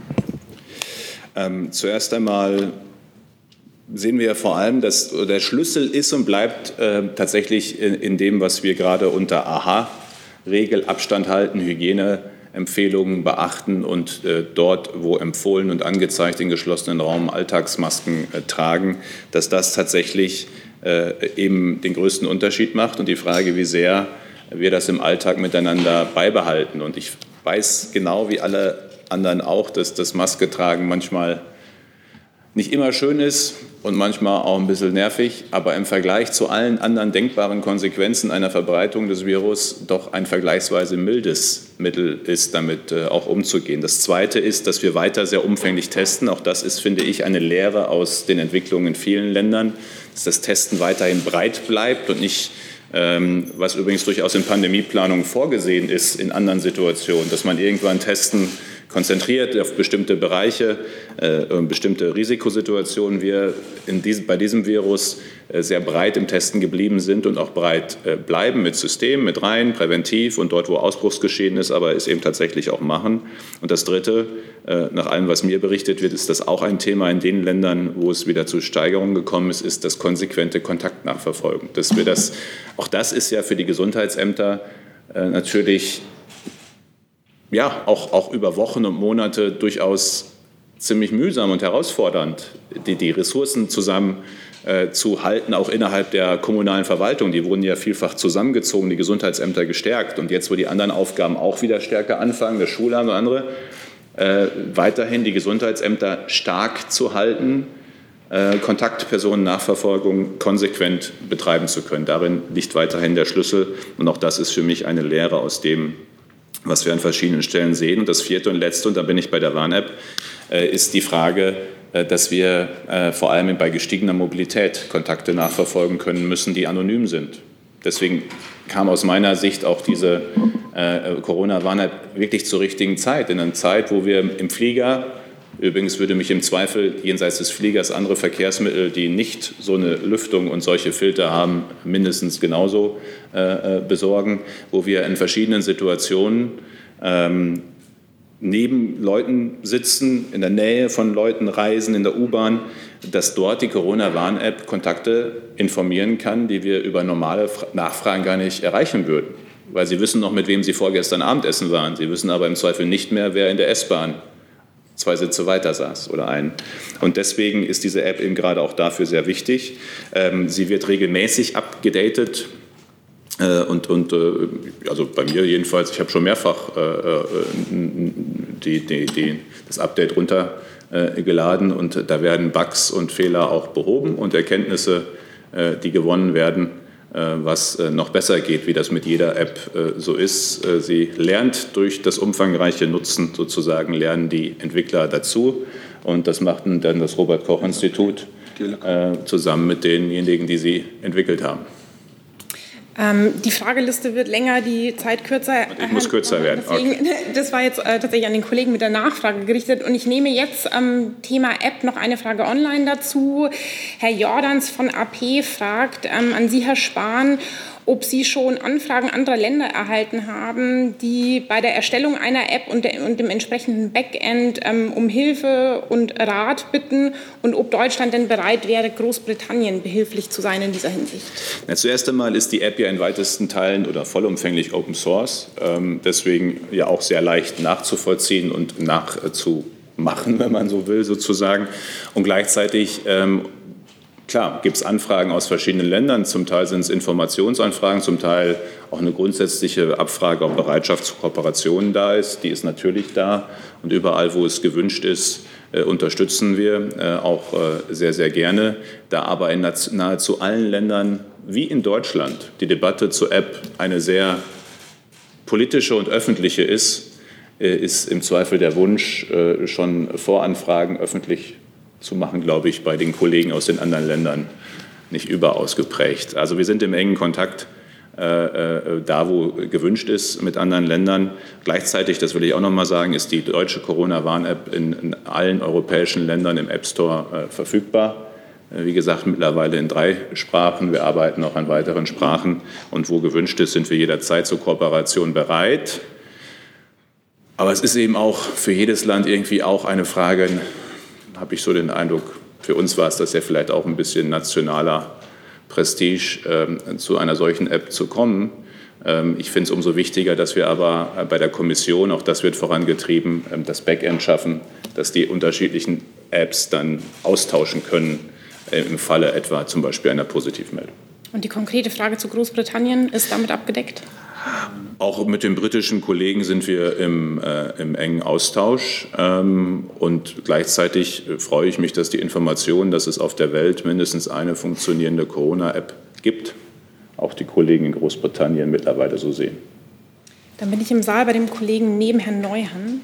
Ähm, zuerst einmal sehen wir vor allem, dass der Schlüssel ist und bleibt äh, tatsächlich in, in dem, was wir gerade unter A H A-Regel, Abstand halten, Hygieneempfehlungen beachten und äh, dort, wo empfohlen und angezeigt in geschlossenen Raum Alltagsmasken äh, tragen, dass das tatsächlich äh, eben den größten Unterschied macht. Und die Frage, wie sehr wir das im Alltag miteinander beibehalten. Und ich weiß genau wie alle anderen auch, dass das Maske tragen manchmal nicht immer schön ist und manchmal auch ein bisschen nervig, aber im Vergleich zu allen anderen denkbaren Konsequenzen einer Verbreitung des Virus doch ein vergleichsweise mildes Mittel ist, damit äh, auch umzugehen. Das Zweite ist, dass wir weiter sehr umfänglich testen. Auch das ist, finde ich, eine Lehre aus den Entwicklungen in vielen Ländern, dass das Testen weiterhin breit bleibt und nicht, ähm, was übrigens durchaus in Pandemieplanungen vorgesehen ist, in anderen Situationen, dass man irgendwann testen konzentriert auf bestimmte Bereiche, äh, bestimmte Risikosituationen. Wir in diesem, bei diesem Virus äh, sehr breit im Testen geblieben sind und auch breit äh, bleiben mit Systemen, mit rein, präventiv und dort, wo Ausbruchsgeschehen ist, aber es eben tatsächlich auch machen. Und das Dritte, äh, nach allem, was mir berichtet wird, ist das auch ein Thema in den Ländern, wo es wieder zu Steigerungen gekommen ist, ist das konsequente Kontaktnachverfolgen. Dass wir das, auch das ist ja für die Gesundheitsämter äh, natürlich ja, auch, auch über Wochen und Monate durchaus ziemlich mühsam und herausfordernd, die, die Ressourcen zusammen äh, zu halten, auch innerhalb der kommunalen Verwaltung. Die wurden ja vielfach zusammengezogen, die Gesundheitsämter gestärkt. Und jetzt, wo die anderen Aufgaben auch wieder stärker anfangen, das Schulamt und andere, äh, weiterhin die Gesundheitsämter stark zu halten, äh, Kontaktpersonennachverfolgung konsequent betreiben zu können. Darin liegt weiterhin der Schlüssel. Und auch das ist für mich eine Lehre aus dem, was wir an verschiedenen Stellen sehen. Und das vierte und letzte, und da bin ich bei der Warn-App, ist die Frage, dass wir vor allem bei gestiegener Mobilität Kontakte nachverfolgen können müssen, die anonym sind. deswegen kam aus meiner Sicht auch diese äh, Corona-Warn-App wirklich zur richtigen Zeit, in einer Zeit, wo wir im Flieger, übrigens würde mich im Zweifel jenseits des Fliegers andere Verkehrsmittel, die nicht so eine Lüftung und solche Filter haben, mindestens genauso äh, besorgen, wo wir in verschiedenen Situationen ähm, neben Leuten sitzen, in der Nähe von Leuten reisen, in der U-Bahn, dass dort die Corona-Warn-App Kontakte informieren kann, die wir über normale Nachfragen gar nicht erreichen würden. Weil sie wissen noch, mit wem sie vorgestern Abendessen waren. Sie wissen aber im Zweifel nicht mehr, wer in der S-Bahn zwei Sitze weiter saß oder einen. Und deswegen ist diese App eben gerade auch dafür sehr wichtig. Sie wird regelmäßig abgedatet. Und, und also bei mir jedenfalls, ich habe schon mehrfach die, die, die, das Update runtergeladen und da werden Bugs und Fehler auch behoben und Erkenntnisse, die gewonnen werden, was noch besser geht, wie das mit jeder App so ist. Sie lernt durch das umfangreiche Nutzen sozusagen, lernen die Entwickler dazu und das macht dann das Robert-Koch-Institut zusammen mit denjenigen, die sie entwickelt haben. Ähm, die Frageliste wird länger, die Zeit kürzer. Ich muss kürzer werden. Deswegen, okay. Das war jetzt äh, tatsächlich an den Kollegen mit der Nachfrage gerichtet. Und ich nehme jetzt am ähm, Thema App noch eine Frage online dazu. Herr Jordans von A P fragt ähm, an Sie, Herr Spahn, ob Sie schon Anfragen anderer Länder erhalten haben, die bei der Erstellung einer App und, der, und dem entsprechenden Backend ähm, um Hilfe und Rat bitten und ob Deutschland denn bereit wäre, Großbritannien behilflich zu sein in dieser Hinsicht. Na, zuerst einmal ist die App ja in weitesten Teilen oder vollumfänglich Open Source, ähm, deswegen ja auch sehr leicht nachzuvollziehen und nachzumachen, wenn man so will, sozusagen. Und gleichzeitig ähm, Klar, gibt es Anfragen aus verschiedenen Ländern, zum Teil sind es Informationsanfragen, zum Teil auch eine grundsätzliche Abfrage, ob Bereitschaft zur Kooperation da ist. Die ist natürlich da und überall, wo es gewünscht ist, äh, unterstützen wir äh, auch äh, sehr, sehr gerne. Da aber in nahezu allen Ländern, wie in Deutschland, die Debatte zur App eine sehr politische und öffentliche ist, äh, ist im Zweifel der Wunsch, äh, schon Voranfragen öffentlich zu machen, glaube ich, bei den Kollegen aus den anderen Ländern nicht überaus geprägt. Also wir sind im engen Kontakt äh, äh, da, wo gewünscht ist mit anderen Ländern. Gleichzeitig, das will ich auch noch mal sagen, ist die deutsche Corona-Warn-App in, in allen europäischen Ländern im App Store äh, verfügbar. Äh, wie gesagt, mittlerweile in drei Sprachen. Wir arbeiten auch an weiteren Sprachen. Und wo gewünscht ist, sind wir jederzeit zur Kooperation bereit. Aber es ist eben auch für jedes Land irgendwie auch eine Frage, habe ich so den Eindruck, für uns war es das ja vielleicht auch ein bisschen nationaler Prestige, ähm, zu einer solchen App zu kommen. Ähm, ich finde es umso wichtiger, dass wir aber bei der Kommission, auch das wird vorangetrieben, ähm, das Backend schaffen, dass die unterschiedlichen Apps dann austauschen können, äh, im Falle etwa zum Beispiel einer Positivmeldung. Und die konkrete Frage zu Großbritannien ist damit abgedeckt? Auch mit den britischen Kollegen sind wir im, äh, im engen Austausch. Ähm, und gleichzeitig freue ich mich, dass die Information, dass es auf der Welt mindestens eine funktionierende Corona-App gibt, auch die Kollegen in Großbritannien mittlerweile so sehen. Dann bin ich im Saal bei dem Kollegen neben Herrn Neuhan.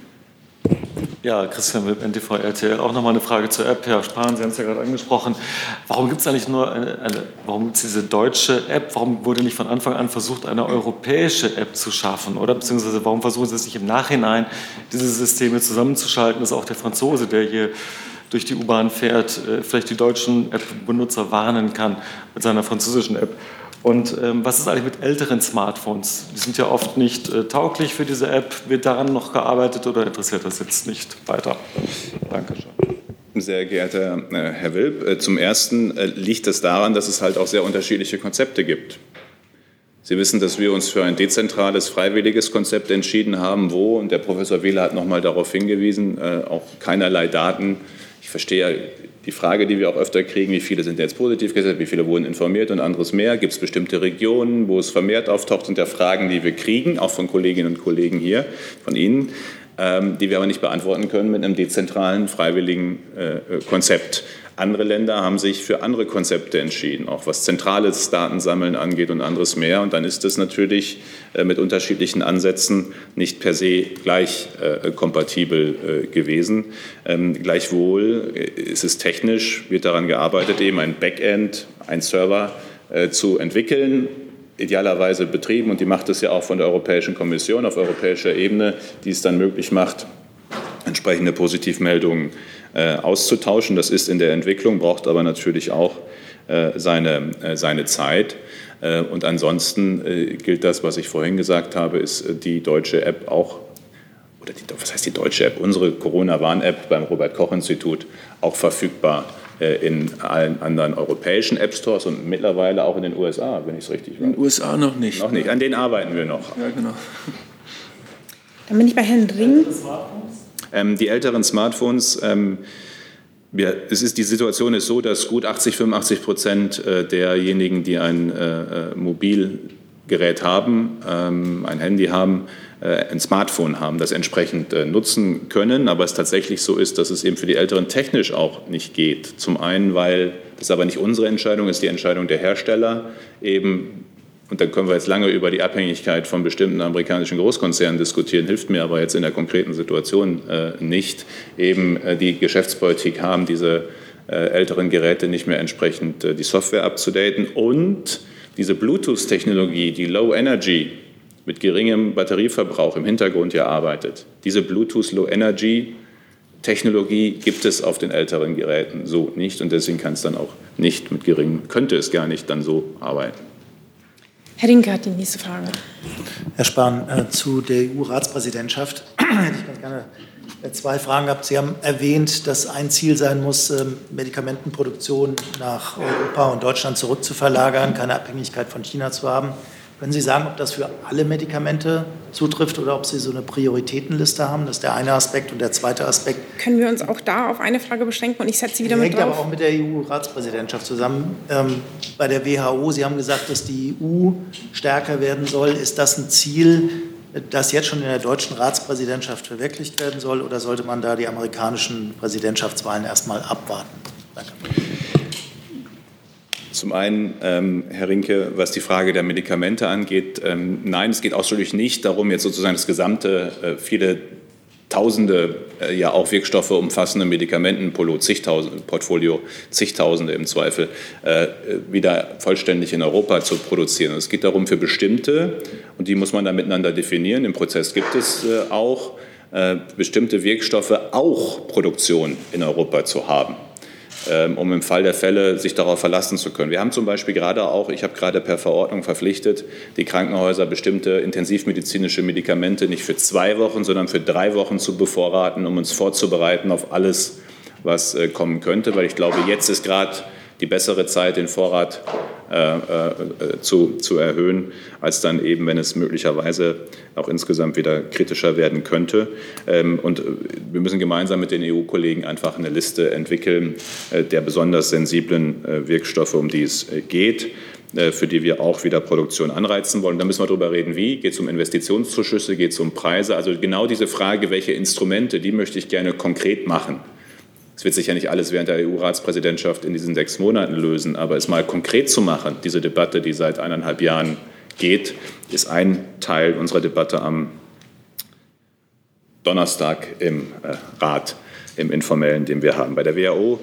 Ja, Christian Wipp, N T V R T L. Auch nochmal eine Frage zur App. Herr Spahn, Sie haben es ja gerade angesprochen. Warum gibt es eigentlich nur eine, eine warum gibt es diese deutsche App? Warum wurde nicht von Anfang an versucht, eine europäische App zu schaffen? Oder beziehungsweise warum versuchen Sie es nicht im Nachhinein, diese Systeme zusammenzuschalten, dass auch der Franzose, der hier durch die U-Bahn fährt, vielleicht die deutschen App-Benutzer warnen kann mit seiner französischen App? Und ähm, was ist eigentlich mit älteren Smartphones? Die sind ja oft nicht äh, tauglich für diese App. Wird daran noch gearbeitet oder interessiert das jetzt nicht weiter? Danke schön. Sehr geehrter äh, Herr Wilp, äh, zum Ersten äh, liegt es daran, dass es halt auch sehr unterschiedliche Konzepte gibt. Sie wissen, dass wir uns für ein dezentrales, freiwilliges Konzept entschieden haben, wo, und der Professor Wieler hat noch mal darauf hingewiesen, äh, auch keinerlei Daten. Ich verstehe die Frage, die wir auch öfter kriegen, wie viele sind jetzt positiv getestet, wie viele wurden informiert und anderes mehr. Gibt es bestimmte Regionen, wo es vermehrt auftaucht, sind ja Fragen, die wir kriegen, auch von Kolleginnen und Kollegen hier, von Ihnen, ähm, die wir aber nicht beantworten können mit einem dezentralen, freiwilligen äh, Konzept. Andere Länder haben sich für andere Konzepte entschieden, auch was zentrales Datensammeln angeht und anderes mehr. Und dann ist es natürlich äh, mit unterschiedlichen Ansätzen nicht per se gleich äh, kompatibel äh, gewesen. Ähm, gleichwohl ist es technisch, wird daran gearbeitet, eben ein Backend, ein Server äh, zu entwickeln. idealerweise betrieben, und die macht es ja auch von der Europäischen Kommission auf europäischer Ebene, die es dann möglich macht, entsprechende Positivmeldungen äh, auszutauschen. Das ist in der Entwicklung, braucht aber natürlich auch äh, seine, äh, seine Zeit. Äh, und ansonsten äh, gilt das, was ich vorhin gesagt habe, ist äh, die deutsche App auch, oder die, was heißt die deutsche App, unsere Corona-Warn-App beim Robert-Koch-Institut auch verfügbar in allen anderen europäischen App-Stores und mittlerweile auch in den U S A, wenn ich es richtig weiß. In den U S A noch nicht. Noch nicht, an denen arbeiten wir noch. Ja, genau. Dann bin ich bei Herrn Ring. Ähm, die älteren Smartphones, ähm, ja, es ist, die Situation ist so, dass gut achtzig, fünfundachtzig Prozent derjenigen, die ein äh, Mobilgerät haben, ähm, ein Handy haben, ein Smartphone haben, das entsprechend äh, nutzen können, aber es tatsächlich so ist, dass es eben für die Älteren technisch auch nicht geht. Zum einen, weil das aber nicht unsere Entscheidung ist, die Entscheidung der Hersteller eben, und dann können wir jetzt lange über die Abhängigkeit von bestimmten amerikanischen Großkonzernen diskutieren, hilft mir aber jetzt in der konkreten Situation äh, nicht, eben äh, die Geschäftspolitik haben, diese äh, älteren Geräte nicht mehr entsprechend äh, die Software abzudaten, und diese Bluetooth-Technologie, die Low Energy, mit geringem Batterieverbrauch im Hintergrund ja arbeitet. Diese Bluetooth Low Energy Technologie gibt es auf den älteren Geräten so nicht, und deswegen kann es dann auch nicht mit geringem, könnte es gar nicht dann so arbeiten. Herr Rinke hat die nächste Frage. Herr Spahn, äh, zu der E U-Ratspräsidentschaft hätte ich ganz gerne äh, zwei Fragen gehabt. Sie haben erwähnt, dass ein Ziel sein muss, äh, Medikamentenproduktion nach Europa und Deutschland zurückzuverlagern, keine Abhängigkeit von China zu haben. Können Sie sagen, ob das für alle Medikamente zutrifft oder ob Sie so eine Prioritätenliste haben? Das ist der eine Aspekt. Und der zweite Aspekt. Können wir uns auch da auf eine Frage beschränken, und ich setze sie wieder mit drauf? Hängt aber auch mit der E U-Ratspräsidentschaft zusammen. Ähm, bei der W H O, Sie haben gesagt, dass die E U stärker werden soll. Ist das ein Ziel, das jetzt schon in der deutschen Ratspräsidentschaft verwirklicht werden soll, oder sollte man da die amerikanischen Präsidentschaftswahlen erstmal abwarten? Danke. Zum einen, ähm, Herr Rinke, was die Frage der Medikamente angeht, ähm, nein, es geht ausdrücklich nicht darum, jetzt sozusagen das gesamte, äh, viele Tausende, äh, ja auch Wirkstoffe umfassende Medikamentenportfolio, zigtausend, Portfolio, zigtausende im Zweifel, äh, wieder vollständig in Europa zu produzieren. Es geht darum, für bestimmte, und die muss man dann miteinander definieren, im Prozess gibt es äh, auch, äh, bestimmte Wirkstoffe auch Produktion in Europa zu haben, um im Fall der Fälle sich darauf verlassen zu können. Wir haben zum Beispiel gerade auch, ich habe gerade per Verordnung verpflichtet, die Krankenhäuser bestimmte intensivmedizinische Medikamente nicht für zwei Wochen, sondern für drei Wochen zu bevorraten, um uns vorzubereiten auf alles, was kommen könnte, weil ich glaube, jetzt ist gerade die bessere Zeit, den Vorrat äh, äh, zu, zu erhöhen, als dann eben, wenn es möglicherweise auch insgesamt wieder kritischer werden könnte. Ähm, und wir müssen gemeinsam mit den E U-Kollegen einfach eine Liste entwickeln äh, der besonders sensiblen äh, Wirkstoffe, um die es äh, geht, äh, für die wir auch wieder Produktion anreizen wollen. Da müssen wir darüber reden, wie. Geht es um Investitionszuschüsse, geht es um Preise? Also genau diese Frage, welche Instrumente, die möchte ich gerne konkret machen. Es wird sicher nicht alles während der E U-Ratspräsidentschaft in diesen sechs Monaten lösen, aber es mal konkret zu machen, diese Debatte, die seit eineinhalb Jahren geht, ist ein Teil unserer Debatte am Donnerstag im Rat, im informellen, den wir haben. Bei der W H O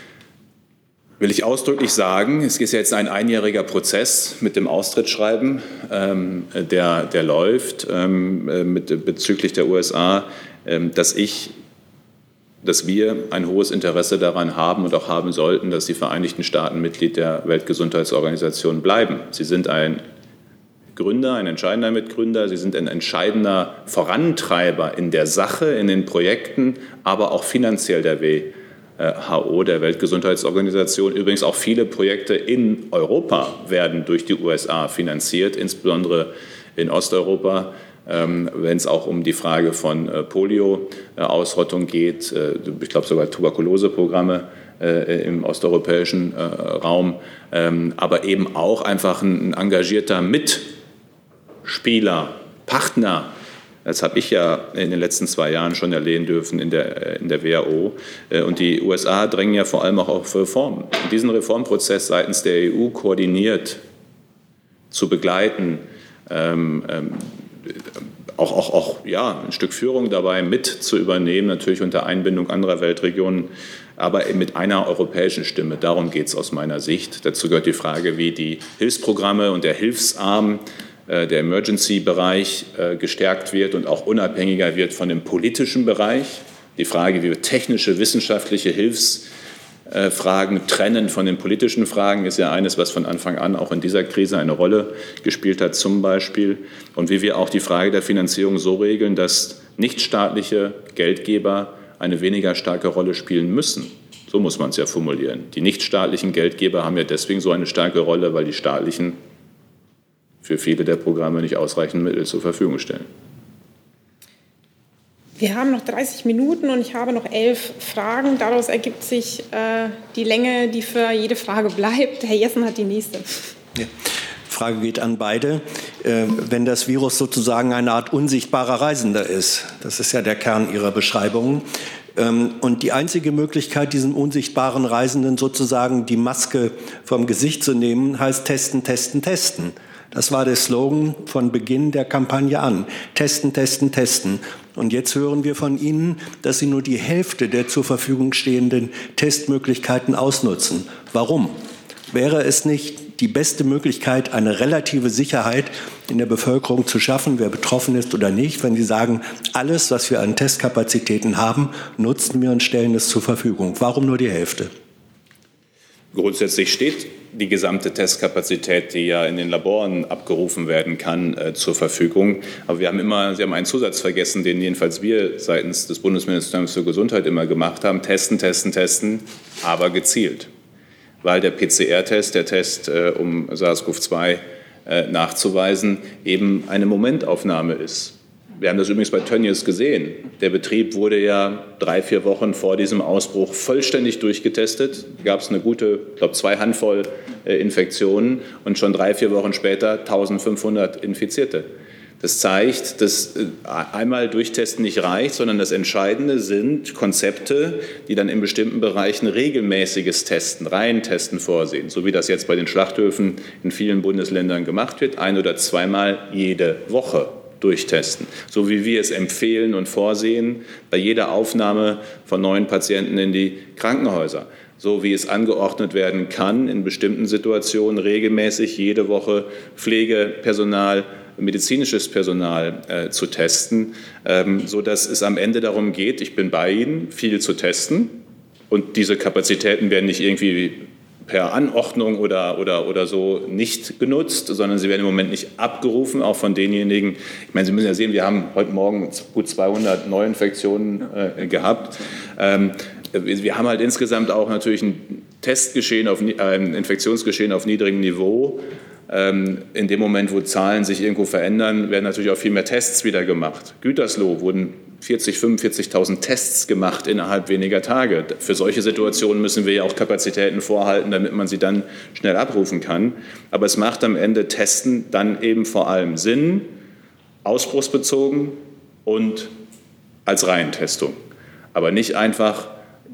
will ich ausdrücklich sagen, es ist ja jetzt ein einjähriger Prozess mit dem Austrittsschreiben, ähm, der, der läuft ähm, mit, bezüglich der U S A, ähm, dass ich dass wir ein hohes Interesse daran haben und auch haben sollten, dass die Vereinigten Staaten Mitglied der Weltgesundheitsorganisation bleiben. Sie sind ein Gründer, ein entscheidender Mitgründer, sie sind ein entscheidender Vorantreiber in der Sache, in den Projekten, aber auch finanziell der W H O, der Weltgesundheitsorganisation. Übrigens auch viele Projekte in Europa werden durch die U S A finanziert, insbesondere in Osteuropa. Wenn es auch um die Frage von Polio-Ausrottung geht, ich glaube sogar Tuberkuloseprogramme im osteuropäischen Raum, aber eben auch einfach ein engagierter Mitspieler, Partner. Das habe ich ja in den letzten zwei Jahren schon erleben dürfen in der, in der W H O. Und die U S A drängen ja vor allem auch auf Reformen. Und diesen Reformprozess seitens der E U koordiniert zu begleiten, ähm, ähm, Auch, auch, auch ja, ein Stück Führung dabei mit zu übernehmen, natürlich unter Einbindung anderer Weltregionen, aber mit einer europäischen Stimme. Darum geht es aus meiner Sicht. Dazu gehört die Frage, wie die Hilfsprogramme und der Hilfsarm, äh, der Emergency-Bereich äh, gestärkt wird und auch unabhängiger wird von dem politischen Bereich. Die Frage, wie wir technische, wissenschaftliche Hilfsfragen trennen von den politischen Fragen, ist ja eines, was von Anfang an auch in dieser Krise eine Rolle gespielt hat, zum Beispiel. Und wie wir auch die Frage der Finanzierung so regeln, dass nichtstaatliche Geldgeber eine weniger starke Rolle spielen müssen. So muss man es ja formulieren. Die nichtstaatlichen Geldgeber haben ja deswegen so eine starke Rolle, weil die staatlichen für viele der Programme nicht ausreichend Mittel zur Verfügung stellen. Wir haben noch dreißig Minuten und ich habe noch elf Fragen. Daraus ergibt sich äh, die Länge, die für jede Frage bleibt. Herr Jessen hat die nächste. Ja. Frage geht an beide. Äh, wenn das Virus sozusagen eine Art unsichtbarer Reisender ist, das ist ja der Kern Ihrer Beschreibung, ähm, und die einzige Möglichkeit, diesem unsichtbaren Reisenden sozusagen die Maske vom Gesicht zu nehmen, heißt testen, testen, testen. Das war der Slogan von Beginn der Kampagne an. Testen, testen, testen. Und jetzt hören wir von Ihnen, dass Sie nur die Hälfte der zur Verfügung stehenden Testmöglichkeiten ausnutzen. Warum? Wäre es nicht die beste Möglichkeit, eine relative Sicherheit in der Bevölkerung zu schaffen, wer betroffen ist oder nicht, wenn Sie sagen, alles, was wir an Testkapazitäten haben, nutzen wir und stellen es zur Verfügung? Warum nur die Hälfte? Grundsätzlich steht die gesamte Testkapazität, die ja in den Laboren abgerufen werden kann, äh, zur Verfügung. Aber wir haben immer, Sie haben einen Zusatz vergessen, den jedenfalls wir seitens des Bundesministeriums für Gesundheit immer gemacht haben. Testen, testen, testen, aber gezielt. Weil der P C R-Test, der Test, äh, um SARS-C o V zwei äh, nachzuweisen, eben eine Momentaufnahme ist. Wir haben das übrigens bei Tönnies gesehen. Der Betrieb wurde ja drei, vier Wochen vor diesem Ausbruch vollständig durchgetestet. Da gab es eine gute, ich glaube, zwei Handvoll äh, Infektionen und schon drei, vier Wochen später eintausendfünfhundert Infizierte. Das zeigt, dass äh, einmal durchtesten nicht reicht, sondern das Entscheidende sind Konzepte, die dann in bestimmten Bereichen regelmäßiges Testen, Reihentesten vorsehen, so wie das jetzt bei den Schlachthöfen in vielen Bundesländern gemacht wird, ein- oder zweimal jede Woche durchtesten, so wie wir es empfehlen und vorsehen bei jeder Aufnahme von neuen Patienten in die Krankenhäuser, so wie es angeordnet werden kann, in bestimmten Situationen regelmäßig jede Woche Pflegepersonal, medizinisches Personal äh, zu testen, ähm, sodass es am Ende darum geht, ich bin bei Ihnen, viel zu testen, und diese Kapazitäten werden nicht irgendwie per Anordnung oder, oder, oder so nicht genutzt, sondern sie werden im Moment nicht abgerufen, auch von denjenigen. Ich meine, Sie müssen ja sehen, wir haben heute Morgen gut zweihundert Neuinfektionen äh, gehabt. Ähm, wir haben halt insgesamt auch natürlich ein Testgeschehen, auf, äh, ein Infektionsgeschehen auf niedrigem Niveau. Ähm, in dem Moment, wo Zahlen sich irgendwo verändern, werden natürlich auch viel mehr Tests wieder gemacht. Gütersloh wurden vierzig, fünfundvierzigtausend Tests gemacht innerhalb weniger Tage. Für solche Situationen müssen wir ja auch Kapazitäten vorhalten, damit man sie dann schnell abrufen kann. Aber es macht am Ende Testen dann eben vor allem Sinn, ausbruchsbezogen und als Reihentestung. Aber nicht einfach,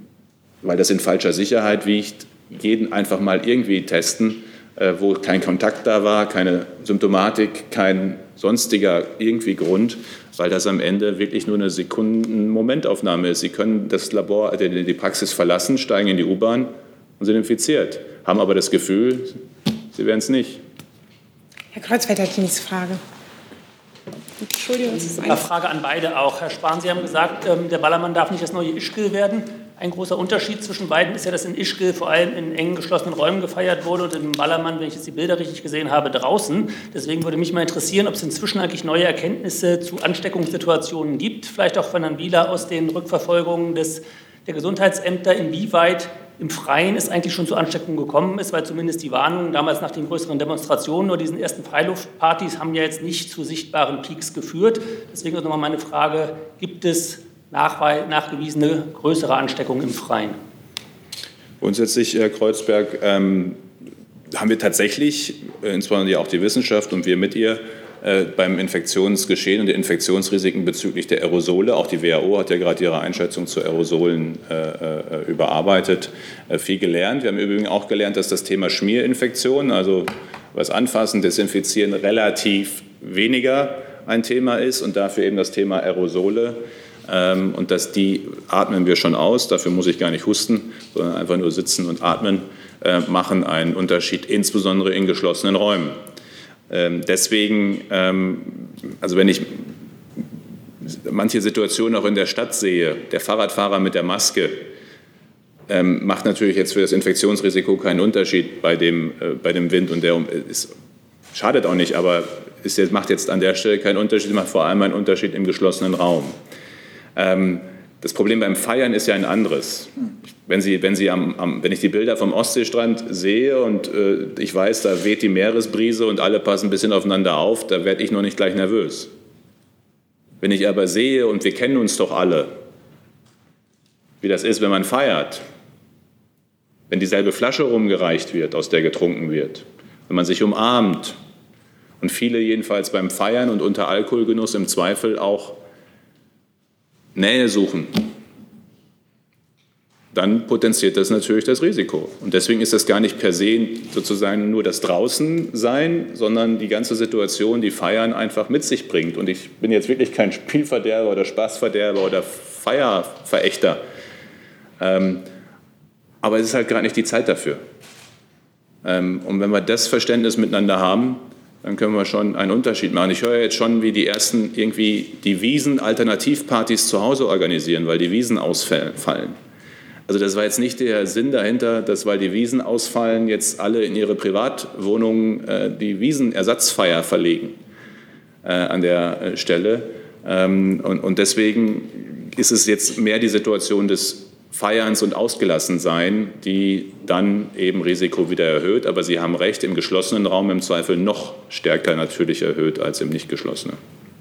weil das in falscher Sicherheit wiegt, jeden einfach mal irgendwie testen, wo kein Kontakt da war, keine Symptomatik, kein sonstiger irgendwie Grund, weil das am Ende wirklich nur eine Sekunden-Momentaufnahme ist. Sie können das Labor, die Praxis verlassen, steigen in die U-Bahn und sind infiziert, haben aber das Gefühl, sie wären es nicht. Herr Kreuzfeld hat die nächste Frage. Entschuldigung, das ist eine Frage an beide auch. Herr Spahn, Sie haben gesagt, der Ballermann darf nicht das neue Ischgl werden. Ein großer Unterschied zwischen beiden ist ja, dass in Ischgl vor allem in engen geschlossenen Räumen gefeiert wurde und im Ballermann, wenn ich jetzt die Bilder richtig gesehen habe, draußen. Deswegen würde mich mal interessieren, ob es inzwischen eigentlich neue Erkenntnisse zu Ansteckungssituationen gibt, vielleicht auch von Herrn Wieler aus den Rückverfolgungen des, der Gesundheitsämter, inwieweit im Freien es eigentlich schon zu Ansteckungen gekommen ist, weil zumindest die Warnungen damals nach den größeren Demonstrationen oder diesen ersten Freiluftpartys haben ja jetzt nicht zu sichtbaren Peaks geführt. Deswegen ist nochmal meine Frage, gibt es nachgewiesene größere Ansteckungen im Freien? Grundsätzlich, Herr Kreuzberg, ähm, haben wir tatsächlich, äh, insbesondere auch die Wissenschaft und wir mit ihr, äh, beim Infektionsgeschehen und den Infektionsrisiken bezüglich der Aerosole, auch die W H O hat ja gerade ihre Einschätzung zu Aerosolen äh, äh, überarbeitet, äh, viel gelernt. Wir haben übrigens auch gelernt, dass das Thema Schmierinfektion, also was Anfassen, Desinfizieren, relativ weniger ein Thema ist und dafür eben das Thema Aerosole Ähm, und dass die atmen wir schon aus, dafür muss ich gar nicht husten, sondern einfach nur sitzen und atmen, äh, machen einen Unterschied, insbesondere in geschlossenen Räumen. Ähm, deswegen, ähm, also wenn ich manche Situationen auch in der Stadt sehe, der Fahrradfahrer mit der Maske, ähm, macht natürlich jetzt für das Infektionsrisiko keinen Unterschied bei dem, äh, bei dem Wind und der ist, schadet auch nicht, aber ist jetzt, macht jetzt an der Stelle keinen Unterschied, macht vor allem einen Unterschied im geschlossenen Raum. Ähm, das Problem beim Feiern ist ja ein anderes. Wenn, Sie, wenn, Sie am, am, wenn ich die Bilder vom Ostseestrand sehe und äh, ich weiß, da weht die Meeresbrise und alle passen ein bisschen aufeinander auf, da werde ich noch nicht gleich nervös. Wenn ich aber sehe, und wir kennen uns doch alle, wie das ist, wenn man feiert, wenn dieselbe Flasche rumgereicht wird, aus der getrunken wird, wenn man sich umarmt und viele jedenfalls beim Feiern und unter Alkoholgenuss im Zweifel auch Nähe suchen, dann potenziert das natürlich das Risiko. Und deswegen ist das gar nicht per se sozusagen nur das Draußensein, sondern die ganze Situation, die Feiern einfach mit sich bringt. Und ich bin jetzt wirklich kein Spielverderber oder Spaßverderber oder Feierverächter. Ähm, aber es ist halt gerade nicht die Zeit dafür. Ähm, und wenn wir das Verständnis miteinander haben, dann können wir schon einen Unterschied machen. Ich höre jetzt schon, wie die ersten irgendwie die Wiesen-Alternativpartys zu Hause organisieren, weil die Wiesen ausfallen. Also das war jetzt nicht der Sinn dahinter, dass, weil die Wiesen ausfallen, jetzt alle in ihre Privatwohnungen äh, die Wiesenersatzfeier verlegen äh, an der äh, Stelle. Ähm, und, und deswegen ist es jetzt mehr die Situation des Feierns und Ausgelassensein, die dann eben Risiko wieder erhöht. Aber Sie haben recht, im geschlossenen Raum im Zweifel noch stärker natürlich erhöht als im nicht geschlossenen.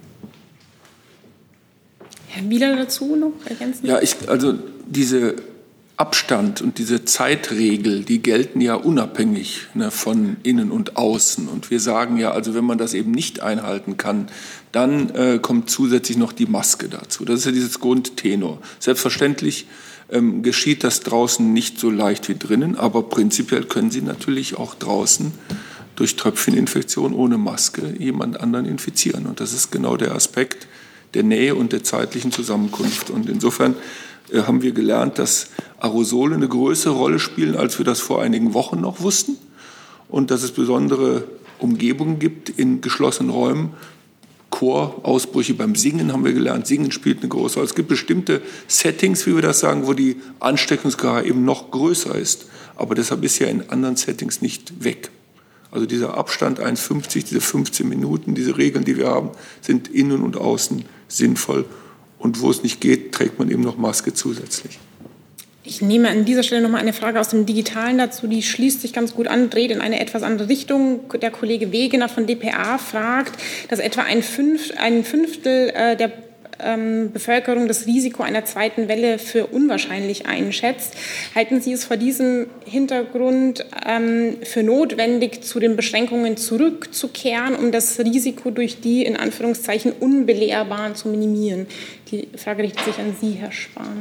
Herr Wieler dazu noch ergänzen? Ja, ich, also diese Abstand und diese Zeitregel, die gelten ja unabhängig, ne, von innen und außen. Und wir sagen ja, also wenn man das eben nicht einhalten kann, dann äh, kommt zusätzlich noch die Maske dazu. Das ist ja dieses Grundtenor. Selbstverständlich ähm, geschieht das draußen nicht so leicht wie drinnen, aber prinzipiell können Sie natürlich auch draußen durch Tröpfcheninfektion ohne Maske jemand anderen infizieren. Und das ist genau der Aspekt der Nähe und der zeitlichen Zusammenkunft. Und insofern äh, haben wir gelernt, dass Aerosole eine größere Rolle spielen, als wir das vor einigen Wochen noch wussten. Und dass es besondere Umgebungen gibt in geschlossenen Räumen. Chorausbrüche beim Singen haben wir gelernt. Singen spielt eine große Rolle. Es gibt bestimmte Settings, wie wir das sagen, wo die Ansteckungsgefahr eben noch größer ist. Aber deshalb ist ja in anderen Settings nicht weg. Also dieser Abstand eins Komma fünfzig, diese fünfzehn Minuten, diese Regeln, die wir haben, sind innen und außen sinnvoll. Und wo es nicht geht, trägt man eben noch Maske zusätzlich. Ich nehme an dieser Stelle noch mal eine Frage aus dem Digitalen dazu, die schließt sich ganz gut an, dreht in eine etwas andere Richtung. Der Kollege Wegener von D P A fragt, dass etwa ein, Fünf, ein Fünftel äh, der ähm, Bevölkerung das Risiko einer zweiten Welle für unwahrscheinlich einschätzt. Halten Sie es vor diesem Hintergrund ähm, für notwendig, zu den Beschränkungen zurückzukehren, um das Risiko durch die in Anführungszeichen Unbelehrbaren zu minimieren? Die Frage richtet sich an Sie, Herr Spahn.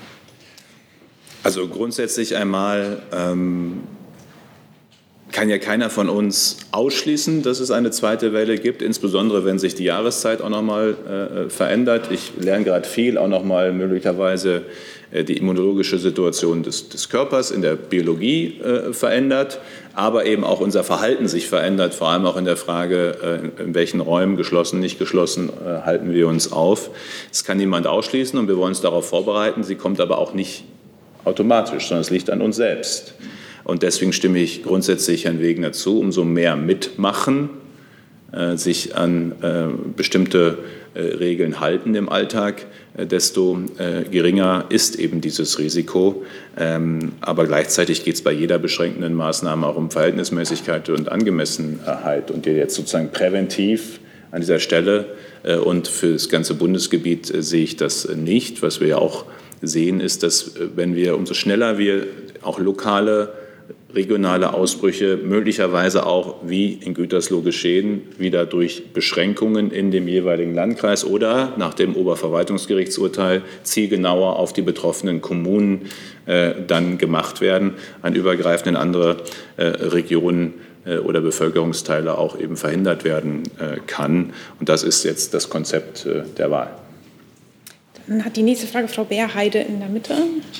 Also grundsätzlich einmal ähm, kann ja keiner von uns ausschließen, dass es eine zweite Welle gibt, insbesondere wenn sich die Jahreszeit auch noch mal äh, verändert. Ich lerne gerade viel, auch noch mal möglicherweise äh, die immunologische Situation des, des Körpers in der Biologie äh, verändert, aber eben auch unser Verhalten sich verändert, vor allem auch in der Frage, äh, in welchen Räumen, geschlossen, nicht geschlossen, äh, halten wir uns auf. Das kann niemand ausschließen und wir wollen uns darauf vorbereiten. Sie kommt aber auch nicht automatisch, sondern es liegt an uns selbst. Und deswegen stimme ich grundsätzlich Herrn Wegener zu, umso mehr mitmachen, äh, sich an äh, bestimmte äh, Regeln halten im Alltag, äh, desto äh, geringer ist eben dieses Risiko. Ähm, aber gleichzeitig geht es bei jeder beschränkenden Maßnahme auch um Verhältnismäßigkeit und Angemessenheit. Und jetzt sozusagen präventiv an dieser Stelle äh, und für das ganze Bundesgebiet äh, sehe ich das nicht. Was wir ja auch sehen, ist, dass wenn wir, umso schneller wir auch lokale, regionale Ausbrüche möglicherweise auch wie in Gütersloh geschehen, wieder durch Beschränkungen in dem jeweiligen Landkreis oder nach dem Oberverwaltungsgerichtsurteil zielgenauer auf die betroffenen Kommunen äh, dann gemacht werden, an übergreifenden andere äh, Regionen äh, oder Bevölkerungsteile auch eben verhindert werden äh, kann. Und das ist jetzt das Konzept äh, der Wahl. Dann hat die nächste Frage Frau Beerheide in der Mitte.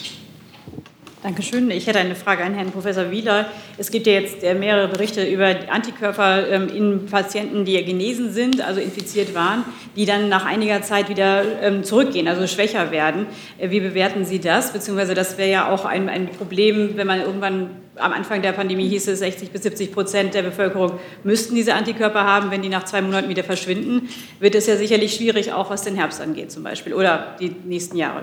Dankeschön. Ich hätte eine Frage an Herrn Professor Wieler. Es gibt ja jetzt mehrere Berichte über Antikörper in Patienten, die genesen sind, also infiziert waren, die dann nach einiger Zeit wieder zurückgehen, also schwächer werden. Wie bewerten Sie das? Beziehungsweise das wäre ja auch ein, ein Problem, wenn man irgendwann am Anfang der Pandemie hieß es, sechzig bis siebzig Prozent der Bevölkerung müssten diese Antikörper haben. Wenn die nach zwei Monaten wieder verschwinden, wird es ja sicherlich schwierig, auch was den Herbst angeht zum Beispiel oder die nächsten Jahre.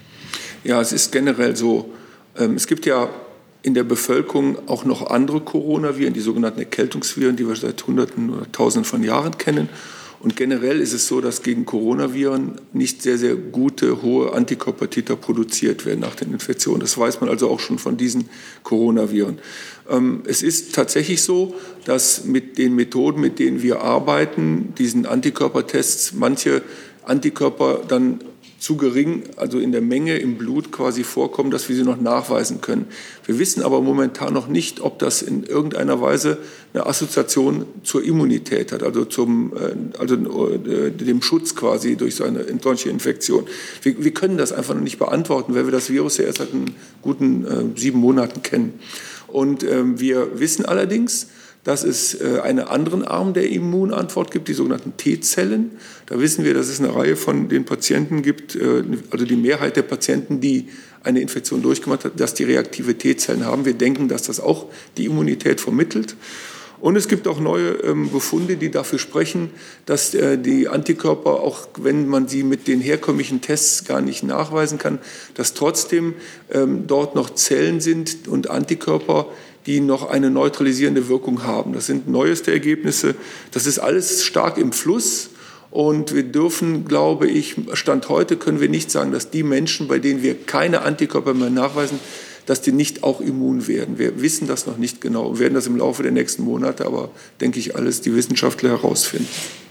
Ja, es ist generell so. Es gibt ja in der Bevölkerung auch noch andere Coronaviren, die sogenannten Erkältungsviren, die wir seit Hunderten oder Tausenden von Jahren kennen. Und generell ist es so, dass gegen Coronaviren nicht sehr, sehr gute, hohe Antikörpertiter produziert werden nach den Infektionen. Das weiß man also auch schon von diesen Coronaviren. Es ist tatsächlich so, dass mit den Methoden, mit denen wir arbeiten, diesen Antikörpertests, manche Antikörper dann zu gering, also in der Menge im Blut quasi vorkommen, dass wir sie noch nachweisen können. Wir wissen aber momentan noch nicht, ob das in irgendeiner Weise eine Assoziation zur Immunität hat, also zum, also dem Schutz quasi durch so eine solche Infektion. Wir, wir können das einfach noch nicht beantworten, weil wir das Virus ja erst seit einen guten äh, sieben Monaten kennen. Und äh, wir wissen allerdings, dass es einen anderen Arm der Immunantwort gibt, die sogenannten T-Zellen. Da wissen wir, dass es eine Reihe von den Patienten gibt, also die Mehrheit der Patienten, die eine Infektion durchgemacht hat, dass die reaktive T-Zellen haben. Wir denken, dass das auch die Immunität vermittelt. Und es gibt auch neue Befunde, die dafür sprechen, dass die Antikörper, auch wenn man sie mit den herkömmlichen Tests gar nicht nachweisen kann, dass trotzdem dort noch Zellen sind und Antikörper, die noch eine neutralisierende Wirkung haben. Das sind neueste Ergebnisse. Das ist alles stark im Fluss. Und wir dürfen, glaube ich, Stand heute können wir nicht sagen, dass die Menschen, bei denen wir keine Antikörper mehr nachweisen, dass die nicht auch immun werden. Wir wissen das noch nicht genau. Wir werden das im Laufe der nächsten Monate, aber denke ich, alles die Wissenschaftler herausfinden.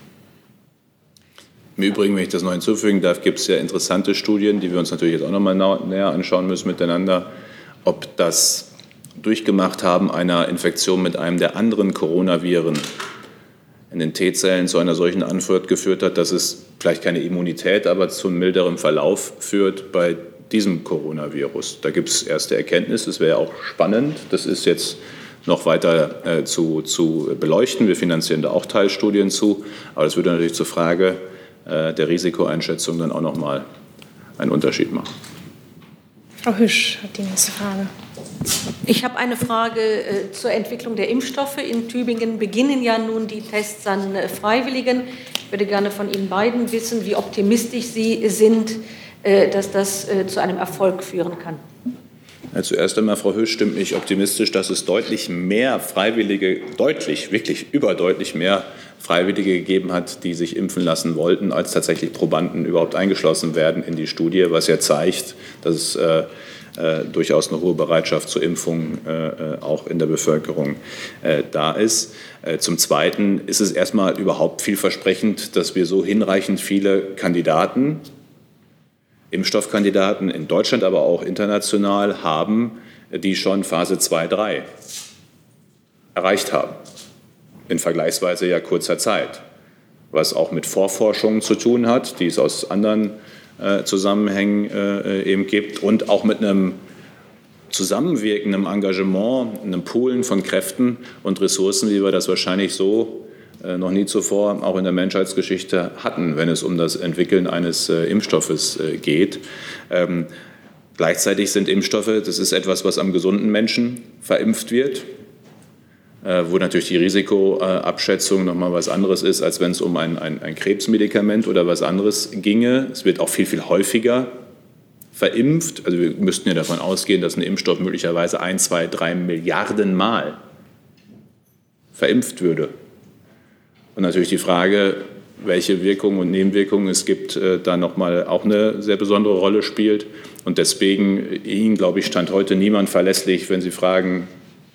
Im Übrigen, wenn ich das noch hinzufügen darf, gibt es ja interessante Studien, die wir uns natürlich jetzt auch noch mal näher anschauen müssen miteinander, ob das durchgemacht haben einer Infektion mit einem der anderen Coronaviren in den T-Zellen zu einer solchen Antwort geführt hat, dass es vielleicht keine Immunität, aber zu einem milderen Verlauf führt bei diesem Coronavirus. Da gibt es erste Erkenntnisse, das wäre auch spannend. Das ist jetzt noch weiter äh, zu, zu beleuchten. Wir finanzieren da auch Teilstudien zu, aber das würde natürlich zur Frage äh, der Risikoeinschätzung dann auch noch mal einen Unterschied machen. Frau Hüsch hat die nächste Frage. Ich habe eine Frage äh, zur Entwicklung der Impfstoffe. In Tübingen beginnen ja nun die Tests an äh, Freiwilligen. Ich würde gerne von Ihnen beiden wissen, wie optimistisch Sie sind, äh, dass das äh, zu einem Erfolg führen kann. Ja, zuerst einmal, Frau Hüsch, stimmt mich optimistisch, dass es deutlich mehr Freiwillige, deutlich, wirklich überdeutlich mehr Freiwillige gegeben hat, die sich impfen lassen wollten, als tatsächlich Probanden überhaupt eingeschlossen werden in die Studie, was ja zeigt, dass es äh, äh, durchaus eine hohe Bereitschaft zur Impfung äh, auch in der Bevölkerung äh, da ist. Äh, zum Zweiten ist es erstmal überhaupt vielversprechend, dass wir so hinreichend viele Kandidaten, Impfstoffkandidaten in Deutschland, aber auch international haben, die schon Phase zwei, drei erreicht haben. In vergleichsweise ja kurzer Zeit, was auch mit Vorforschungen zu tun hat, die es aus anderen äh, Zusammenhängen äh, eben gibt und auch mit einem zusammenwirkenden Engagement, einem Poolen von Kräften und Ressourcen, wie wir das wahrscheinlich so äh, noch nie zuvor auch in der Menschheitsgeschichte hatten, wenn es um das Entwickeln eines äh, Impfstoffes äh, geht. Ähm, gleichzeitig sind Impfstoffe, das ist etwas, was am gesunden Menschen verimpft wird, wo natürlich die Risikoabschätzung noch mal was anderes ist, als wenn es um ein, ein, ein Krebsmedikament oder was anderes ginge. Es wird auch viel, viel häufiger verimpft. Also wir müssten ja davon ausgehen, dass ein Impfstoff möglicherweise ein, zwei, drei Milliarden Mal verimpft würde. Und natürlich die Frage, welche Wirkungen und Nebenwirkungen es gibt, da noch mal auch eine sehr besondere Rolle spielt. Und deswegen Ihnen, glaube ich, stand heute niemand verlässlich, wenn Sie fragen,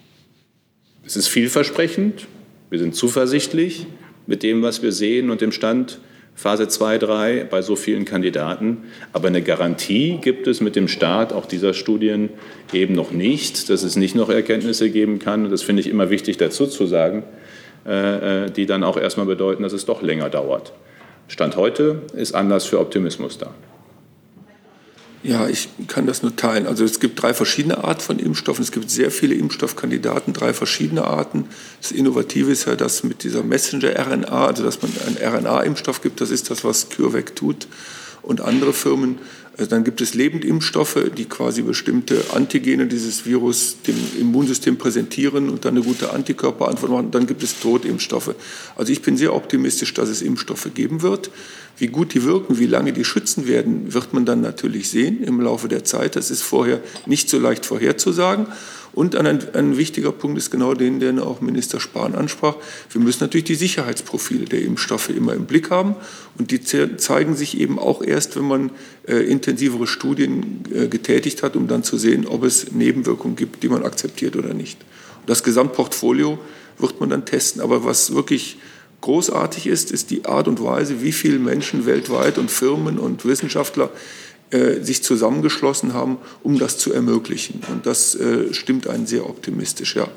es ist vielversprechend, wir sind zuversichtlich mit dem, was wir sehen und dem Stand Phase zwei, drei bei so vielen Kandidaten. Aber eine Garantie gibt es mit dem Start auch dieser Studien eben noch nicht, dass es nicht noch Erkenntnisse geben kann. Und das finde ich immer wichtig dazu zu sagen, die dann auch erstmal bedeuten, dass es doch länger dauert. Stand heute ist Anlass für Optimismus da. Ja, ich kann das nur teilen. Also es gibt drei verschiedene Arten von Impfstoffen. Es gibt sehr viele Impfstoffkandidaten, drei verschiedene Arten. Das Innovative ist ja das mit dieser Messenger-R N A, also dass man einen R N A-Impfstoff gibt. Das ist das, was CureVac tut und andere Firmen. Dann gibt es Lebendimpfstoffe, die quasi bestimmte Antigene dieses Virus dem Immunsystem präsentieren und dann eine gute Antikörperantwort machen. Dann gibt es Totimpfstoffe. Also ich bin sehr optimistisch, dass es Impfstoffe geben wird. Wie gut die wirken, wie lange die schützen werden, wird man dann natürlich sehen im Laufe der Zeit. Das ist vorher nicht so leicht vorherzusagen. Und ein, ein wichtiger Punkt ist genau den, den auch Minister Spahn ansprach. Wir müssen natürlich die Sicherheitsprofile der Impfstoffe immer im Blick haben. Und die zeigen sich eben auch erst, wenn man äh, intensivere Studien äh, getätigt hat, um dann zu sehen, ob es Nebenwirkungen gibt, die man akzeptiert oder nicht. Und das Gesamtportfolio wird man dann testen. Aber was wirklich großartig ist, ist die Art und Weise, wie viele Menschen weltweit und Firmen und Wissenschaftler äh, sich zusammengeschlossen haben, um das zu ermöglichen. Und das äh, stimmt einen sehr optimistisch, ja.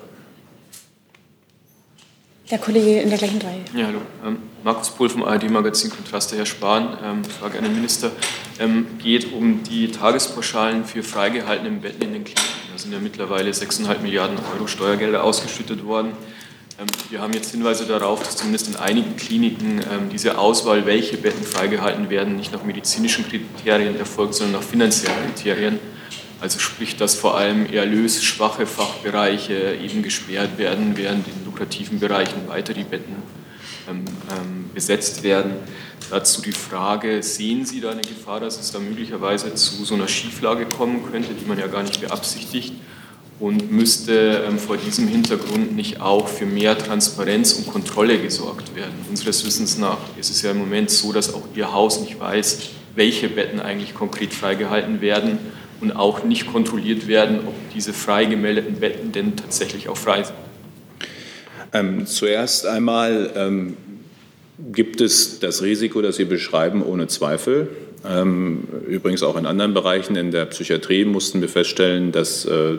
Der Kollege in der gleichen Reihe. Ja, hallo. Ähm, Markus Pohl vom A R D-Magazin Kontraste, Herr Spahn. Ähm, Frage an den Minister. Ähm, geht um die Tagespauschalen für freigehaltene Betten in den Kliniken. Da sind ja mittlerweile sechseinhalb Milliarden Euro Steuergelder ausgeschüttet worden. Wir haben jetzt Hinweise darauf, dass zumindest in einigen Kliniken ähm, diese Auswahl, welche Betten freigehalten werden, nicht nach medizinischen Kriterien erfolgt, sondern nach finanziellen Kriterien. Also sprich, dass vor allem erlösschwache Fachbereiche eben gesperrt werden, während in lukrativen Bereichen weiter die Betten ähm, ähm, besetzt werden. Dazu die Frage, sehen Sie da eine Gefahr, dass es da möglicherweise zu so einer Schieflage kommen könnte, die man ja gar nicht beabsichtigt? Und müsste ähm, vor diesem Hintergrund nicht auch für mehr Transparenz und Kontrolle gesorgt werden? Unseres Wissens nach ist es ja im Moment so, dass auch Ihr Haus nicht weiß, welche Betten eigentlich konkret freigehalten werden und auch nicht kontrolliert werden, ob diese frei gemeldeten Betten denn tatsächlich auch frei sind. Ähm, zuerst einmal ähm, gibt es das Risiko, das Sie beschreiben, ohne Zweifel. Ähm, übrigens auch in anderen Bereichen in der Psychiatrie mussten wir feststellen, dass äh,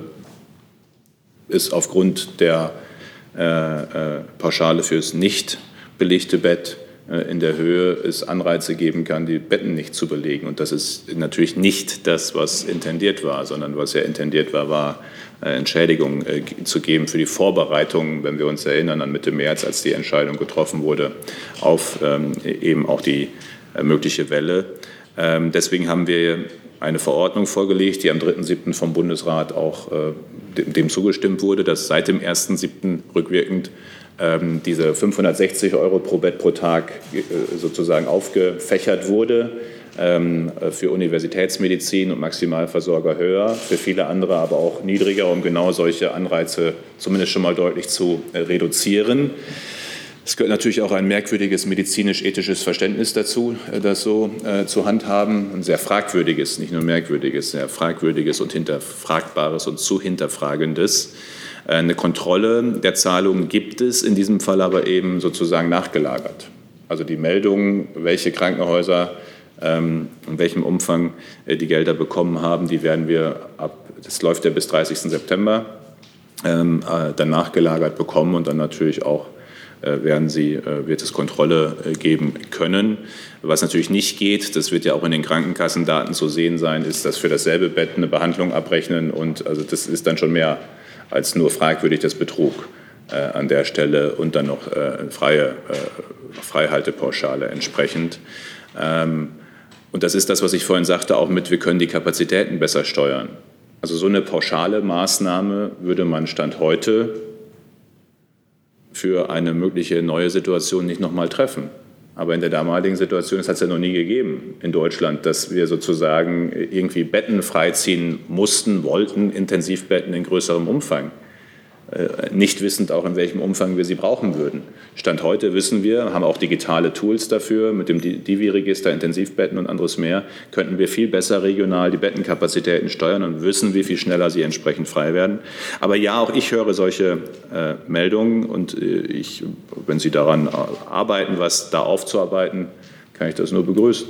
es aufgrund der äh, äh, Pauschale fürs nicht belegte Bett äh, in der Höhe es Anreize geben kann, die Betten nicht zu belegen. Und das ist natürlich nicht das, was intendiert war, sondern was ja intendiert war, war äh, Entschädigung äh, zu geben für die Vorbereitung, wenn wir uns erinnern an Mitte März, als die Entscheidung getroffen wurde, auf ähm, eben auch die äh, mögliche Welle. Ähm, deswegen haben wir eine Verordnung vorgelegt, die am dritten siebten vom Bundesrat auch äh, dem, dem zugestimmt wurde, dass seit dem ersten siebten rückwirkend ähm, diese fünfhundertsechzig Euro pro Bett pro Tag äh, sozusagen aufgefächert wurde, ähm, für Universitätsmedizin und Maximalversorger höher, für viele andere aber auch niedriger, um genau solche Anreize zumindest schon mal deutlich zu äh, reduzieren. Es gehört natürlich auch ein merkwürdiges medizinisch-ethisches Verständnis dazu, das so äh, zu handhaben. Ein sehr fragwürdiges, nicht nur merkwürdiges, sehr fragwürdiges und hinterfragbares und zu hinterfragendes. Äh, eine Kontrolle der Zahlungen gibt es, in diesem Fall aber eben sozusagen nachgelagert. Also die Meldung, welche Krankenhäuser ähm, in welchem Umfang äh, die Gelder bekommen haben, die werden wir ab, das läuft ja bis dreißigsten September, ähm, äh, dann nachgelagert bekommen und dann natürlich auch werden sie, wird es Kontrolle geben können. Was natürlich nicht geht, das wird ja auch in den Krankenkassendaten zu sehen sein, ist, dass für dasselbe Bett eine Behandlung abrechnen und also das ist dann schon mehr als nur fragwürdig das Betrug äh, an der Stelle und dann noch äh, freie äh, Freihaltepauschale entsprechend. Ähm, und das ist das, was ich vorhin sagte, auch mit, wir können die Kapazitäten besser steuern. Also so eine pauschale Maßnahme würde man Stand heute für eine mögliche neue Situation nicht noch mal treffen. Aber in der damaligen Situation, das hat es ja noch nie gegeben in Deutschland, dass wir sozusagen irgendwie Betten freiziehen mussten, wollten, Intensivbetten in größerem Umfang. Nicht wissend auch, in welchem Umfang wir sie brauchen würden. Stand heute wissen wir, haben auch digitale Tools dafür, mit dem Divi-Register, Intensivbetten und anderes mehr, könnten wir viel besser regional die Bettenkapazitäten steuern und wissen, wie viel schneller sie entsprechend frei werden. Aber ja, auch ich höre solche äh, Meldungen und äh, ich, wenn Sie daran arbeiten, was da aufzuarbeiten, kann ich das nur begrüßen.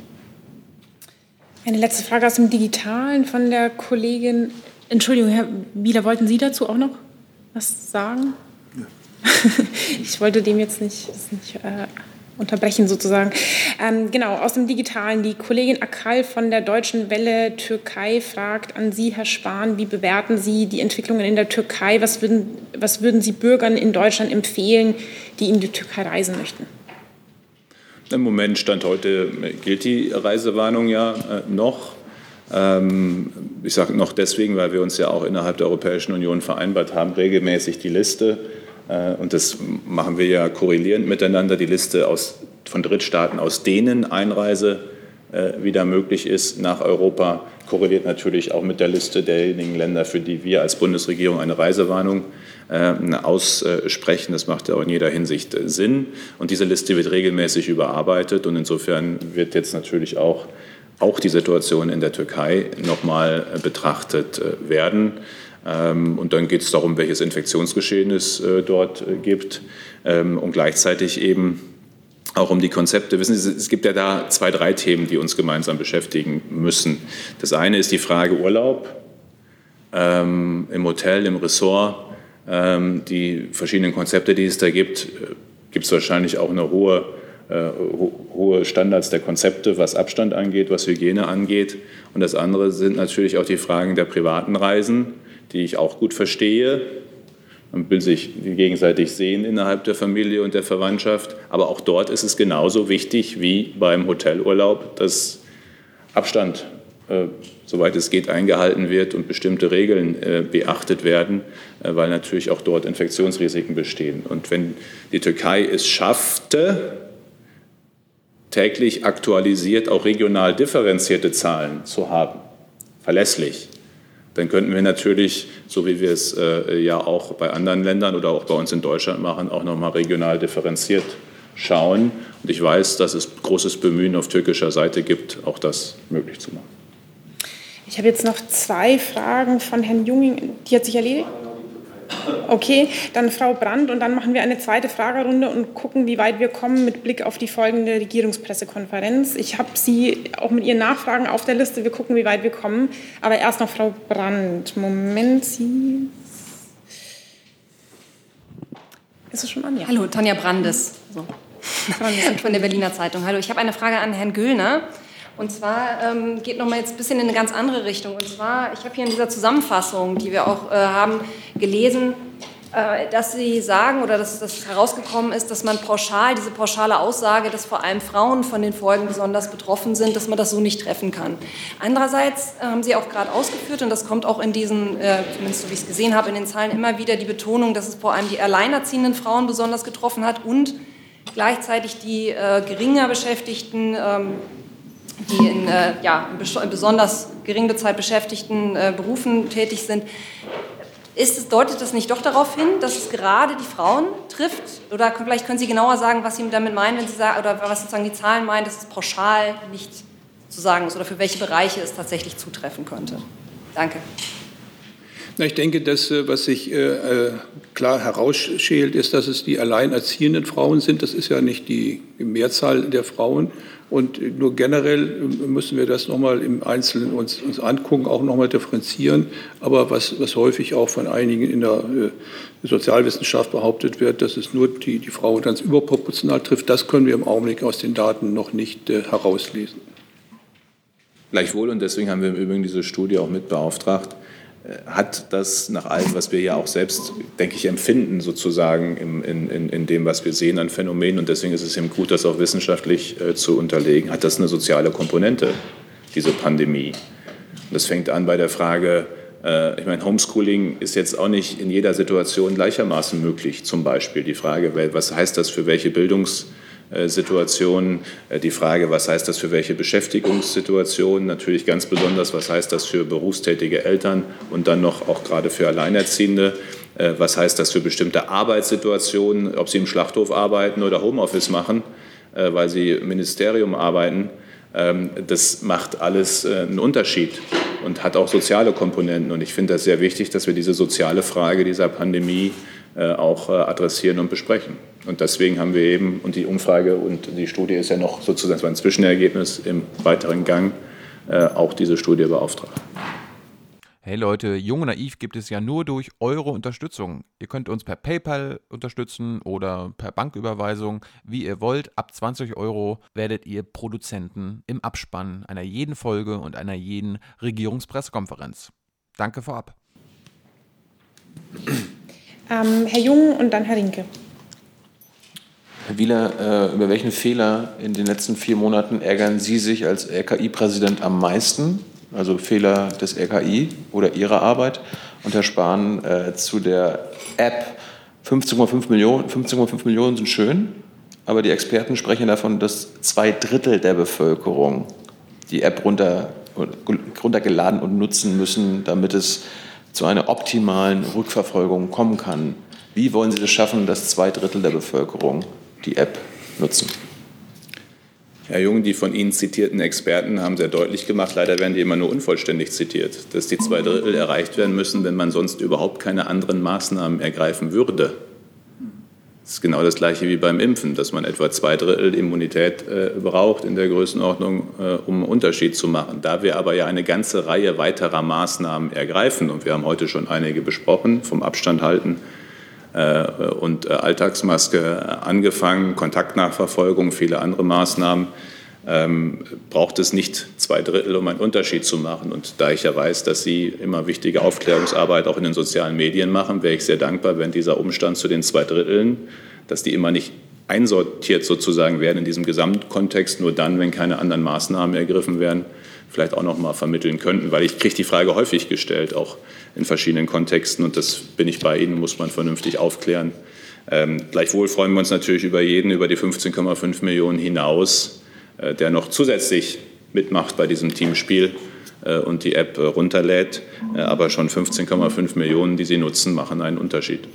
Eine letzte Frage aus dem Digitalen von der Kollegin. Entschuldigung, Herr Wieler, wollten Sie dazu auch noch was sagen? Ja. Ich wollte dem jetzt nicht, das nicht äh, unterbrechen sozusagen. Ähm, genau, aus dem Digitalen. Die Kollegin Akal von der Deutschen Welle Türkei fragt an Sie, Herr Spahn, wie bewerten Sie die Entwicklungen in der Türkei? Was würden, was würden Sie Bürgern in Deutschland empfehlen, die in die Türkei reisen möchten? Im Moment, Stand heute, gilt die Reisewarnung ja äh, noch. Ähm, ich sage noch deswegen, weil wir uns ja auch innerhalb der Europäischen Union vereinbart haben, regelmäßig die Liste, äh, und das machen wir ja korrelierend miteinander, die Liste aus, von Drittstaaten, aus denen Einreise äh, wieder möglich ist nach Europa, korreliert natürlich auch mit der Liste derjenigen Länder, für die wir als Bundesregierung eine Reisewarnung äh, aussprechen. Das macht ja auch in jeder Hinsicht äh, Sinn. Und diese Liste wird regelmäßig überarbeitet. Und insofern wird jetzt natürlich auch, auch die Situation in der Türkei noch mal äh, betrachtet äh, werden. Ähm, und dann geht es darum, welches Infektionsgeschehen es äh, dort äh, gibt. Ähm, und gleichzeitig eben auch um die Konzepte. Wissen Sie, es gibt ja da zwei, drei Themen, die uns gemeinsam beschäftigen müssen. Das eine ist die Frage Urlaub ähm, im Hotel, im Ressort. Ähm, die verschiedenen Konzepte, die es da gibt, äh, gibt es wahrscheinlich auch eine hohe, äh, ho hohe Standards der Konzepte, was Abstand angeht, was Hygiene angeht. Und das andere sind natürlich auch die Fragen der privaten Reisen, die ich auch gut verstehe. Man will sich gegenseitig sehen innerhalb der Familie und der Verwandtschaft. Aber auch dort ist es genauso wichtig wie beim Hotelurlaub, dass Abstand, äh, soweit es geht, eingehalten wird und bestimmte Regeln äh, beachtet werden, äh, weil natürlich auch dort Infektionsrisiken bestehen. Und wenn die Türkei es schaffte, täglich aktualisiert auch regional differenzierte Zahlen zu haben, verlässlich, dann könnten wir natürlich, so wie wir es äh, ja auch bei anderen Ländern oder auch bei uns in Deutschland machen, auch noch mal regional differenziert schauen. Und ich weiß, dass es großes Bemühen auf türkischer Seite gibt, auch das möglich zu machen. Ich habe jetzt noch zwei Fragen von Herrn Junging. Die hat sich erledigt? Okay, dann Frau Brandt und dann machen wir eine zweite Fragerunde und gucken, wie weit wir kommen mit Blick auf die folgende Regierungspressekonferenz. Ich habe Sie auch mit Ihren Nachfragen auf der Liste. Wir gucken, wie weit wir kommen. Aber erst noch Frau Brandt. Moment, Sie... Ist es schon an? Ja. Hallo, Tanja Brandes. So. Von der Berliner Zeitung. Hallo, ich habe eine Frage an Herrn Göllner. Und zwar ähm, geht noch mal jetzt ein bisschen in eine ganz andere Richtung. Und zwar, ich habe hier in dieser Zusammenfassung, die wir auch äh, haben, gelesen, äh, dass Sie sagen oder dass das herausgekommen ist, dass man pauschal, diese pauschale Aussage, dass vor allem Frauen von den Folgen besonders betroffen sind, dass man das so nicht treffen kann. Andererseits äh, haben Sie auch gerade ausgeführt, und das kommt auch in diesen, äh, zumindest so wie ich es gesehen habe, in den Zahlen immer wieder die Betonung, dass es vor allem die alleinerziehenden Frauen besonders getroffen hat und gleichzeitig die äh, geringer Beschäftigten, ähm, die in, äh, ja, in besonders gering bezahlt beschäftigten äh, Berufen tätig sind. Ist es, deutet das nicht doch darauf hin, dass es gerade die Frauen trifft? Oder vielleicht können Sie genauer sagen, was Sie damit meinen, wenn Sie sagen, oder was sozusagen die Zahlen meinen, dass es pauschal nicht zu sagen ist oder für welche Bereiche es tatsächlich zutreffen könnte? Danke. Na, ich denke, dass, was sich äh, klar herausschält, ist, dass es die alleinerziehenden Frauen sind. Das ist ja nicht die Mehrzahl der Frauen. Und nur generell müssen wir das nochmal im Einzelnen uns, uns angucken, auch nochmal differenzieren. Aber was, was häufig auch von einigen in der äh, Sozialwissenschaft behauptet wird, dass es nur die, die Frauen ganz überproportional trifft, das können wir im Augenblick aus den Daten noch nicht äh, herauslesen. Gleichwohl, und deswegen haben wir im Übrigen diese Studie auch mit beauftragt, hat das nach allem, was wir ja auch selbst, denke ich, empfinden, sozusagen in, in, in dem, was wir sehen an Phänomenen, und deswegen ist es eben gut, das auch wissenschaftlich äh, zu unterlegen, hat das eine soziale Komponente, diese Pandemie. Und das fängt an bei der Frage, äh, ich meine, Homeschooling ist jetzt auch nicht in jeder Situation gleichermaßen möglich, zum Beispiel die Frage, was heißt das für welche Bildungs- Situationen, die Frage, was heißt das für welche Beschäftigungssituationen, natürlich ganz besonders, was heißt das für berufstätige Eltern und dann noch auch gerade für Alleinerziehende, was heißt das für bestimmte Arbeitssituationen, ob sie im Schlachthof arbeiten oder Homeoffice machen, weil sie im Ministerium arbeiten, das macht alles einen Unterschied und hat auch soziale Komponenten, und ich finde das sehr wichtig, dass wir diese soziale Frage dieser Pandemie auch adressieren und besprechen. Und deswegen haben wir eben, und die Umfrage und die Studie ist ja noch sozusagen ein Zwischenergebnis im weiteren Gang, auch diese Studie beauftragt. Hey Leute, Jung und Naiv gibt es ja nur durch eure Unterstützung. Ihr könnt uns per PayPal unterstützen oder per Banküberweisung, wie ihr wollt. Ab zwanzig Euro werdet ihr Produzenten im Abspann einer jeden Folge und einer jeden Regierungspressekonferenz. Danke vorab. Ähm, Herr Jung und dann Herr Rinke. Herr Wieler, äh, über welchen Fehler in den letzten vier Monaten ärgern Sie sich als R K I-Präsident am meisten? Also Fehler des R K I oder Ihrer Arbeit. Und Herr Spahn, äh, zu der App, fünfzehn Komma fünf Millionen, fünfzehn Komma fünf Millionen sind schön, aber die Experten sprechen davon, dass zwei Drittel der Bevölkerung die App runter, runtergeladen und nutzen müssen, damit es zu einer optimalen Rückverfolgung kommen kann. Wie wollen Sie es schaffen, dass zwei Drittel der Bevölkerung die App nutzen? Herr Jung, die von Ihnen zitierten Experten haben sehr deutlich gemacht, leider werden die immer nur unvollständig zitiert, dass die zwei Drittel erreicht werden müssen, wenn man sonst überhaupt keine anderen Maßnahmen ergreifen würde. Das ist genau das Gleiche wie beim Impfen, dass man etwa zwei Drittel Immunität äh, braucht in der Größenordnung, äh, um einen Unterschied zu machen. Da wir aber ja eine ganze Reihe weiterer Maßnahmen ergreifen, und wir haben heute schon einige besprochen, vom Abstand halten und Alltagsmaske angefangen, Kontaktnachverfolgung, viele andere Maßnahmen, ähm, braucht es nicht zwei Drittel, um einen Unterschied zu machen. Und da ich ja weiß, dass Sie immer wichtige Aufklärungsarbeit auch in den sozialen Medien machen, wäre ich sehr dankbar, wenn dieser Umstand zu den zwei Dritteln, dass die immer nicht einsortiert sozusagen werden in diesem Gesamtkontext, nur dann, wenn keine anderen Maßnahmen ergriffen werden, vielleicht auch noch mal vermitteln könnten, weil ich kriege die Frage häufig gestellt, auch in verschiedenen Kontexten, und das bin ich bei Ihnen, muss man vernünftig aufklären. Ähm, gleichwohl freuen wir uns natürlich über jeden, über die fünfzehn Komma fünf Millionen hinaus, äh, der noch zusätzlich mitmacht bei diesem Teamspiel äh, und die App äh, runterlädt. Äh, aber schon fünfzehn Komma fünf Millionen, die sie nutzen, machen einen Unterschied.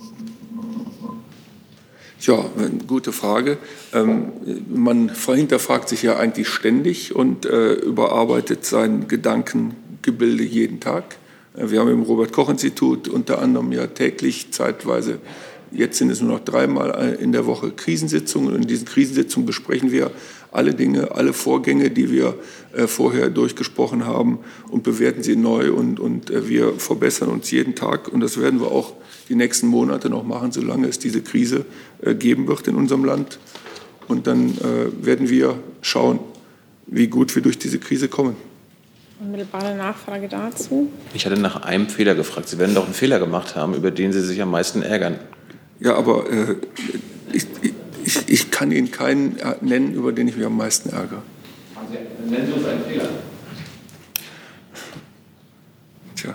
Ja, gute Frage. Ähm, man hinterfragt sich ja eigentlich ständig und äh, überarbeitet sein Gedankengebilde jeden Tag. Äh, wir haben im Robert-Koch-Institut unter anderem ja täglich zeitweise, jetzt sind es nur noch dreimal in der Woche Krisensitzungen. Und in diesen Krisensitzungen besprechen wir alle Dinge, alle Vorgänge, die wir äh, vorher durchgesprochen haben, und bewerten sie neu. Und, und äh, wir verbessern uns jeden Tag. Und das werden wir auch die nächsten Monate noch machen, solange es diese Krise äh, geben wird in unserem Land. Und dann äh, werden wir schauen, wie gut wir durch diese Krise kommen. Unmittelbare Nachfrage dazu. Ich hatte nach einem Fehler gefragt. Sie werden doch einen Fehler gemacht haben, über den Sie sich am meisten ärgern. Ja, aber äh, ich, ich, ich kann Ihnen keinen nennen, über den ich mich am meisten ärgere. Nennen Sie uns einen Fehler. Tja.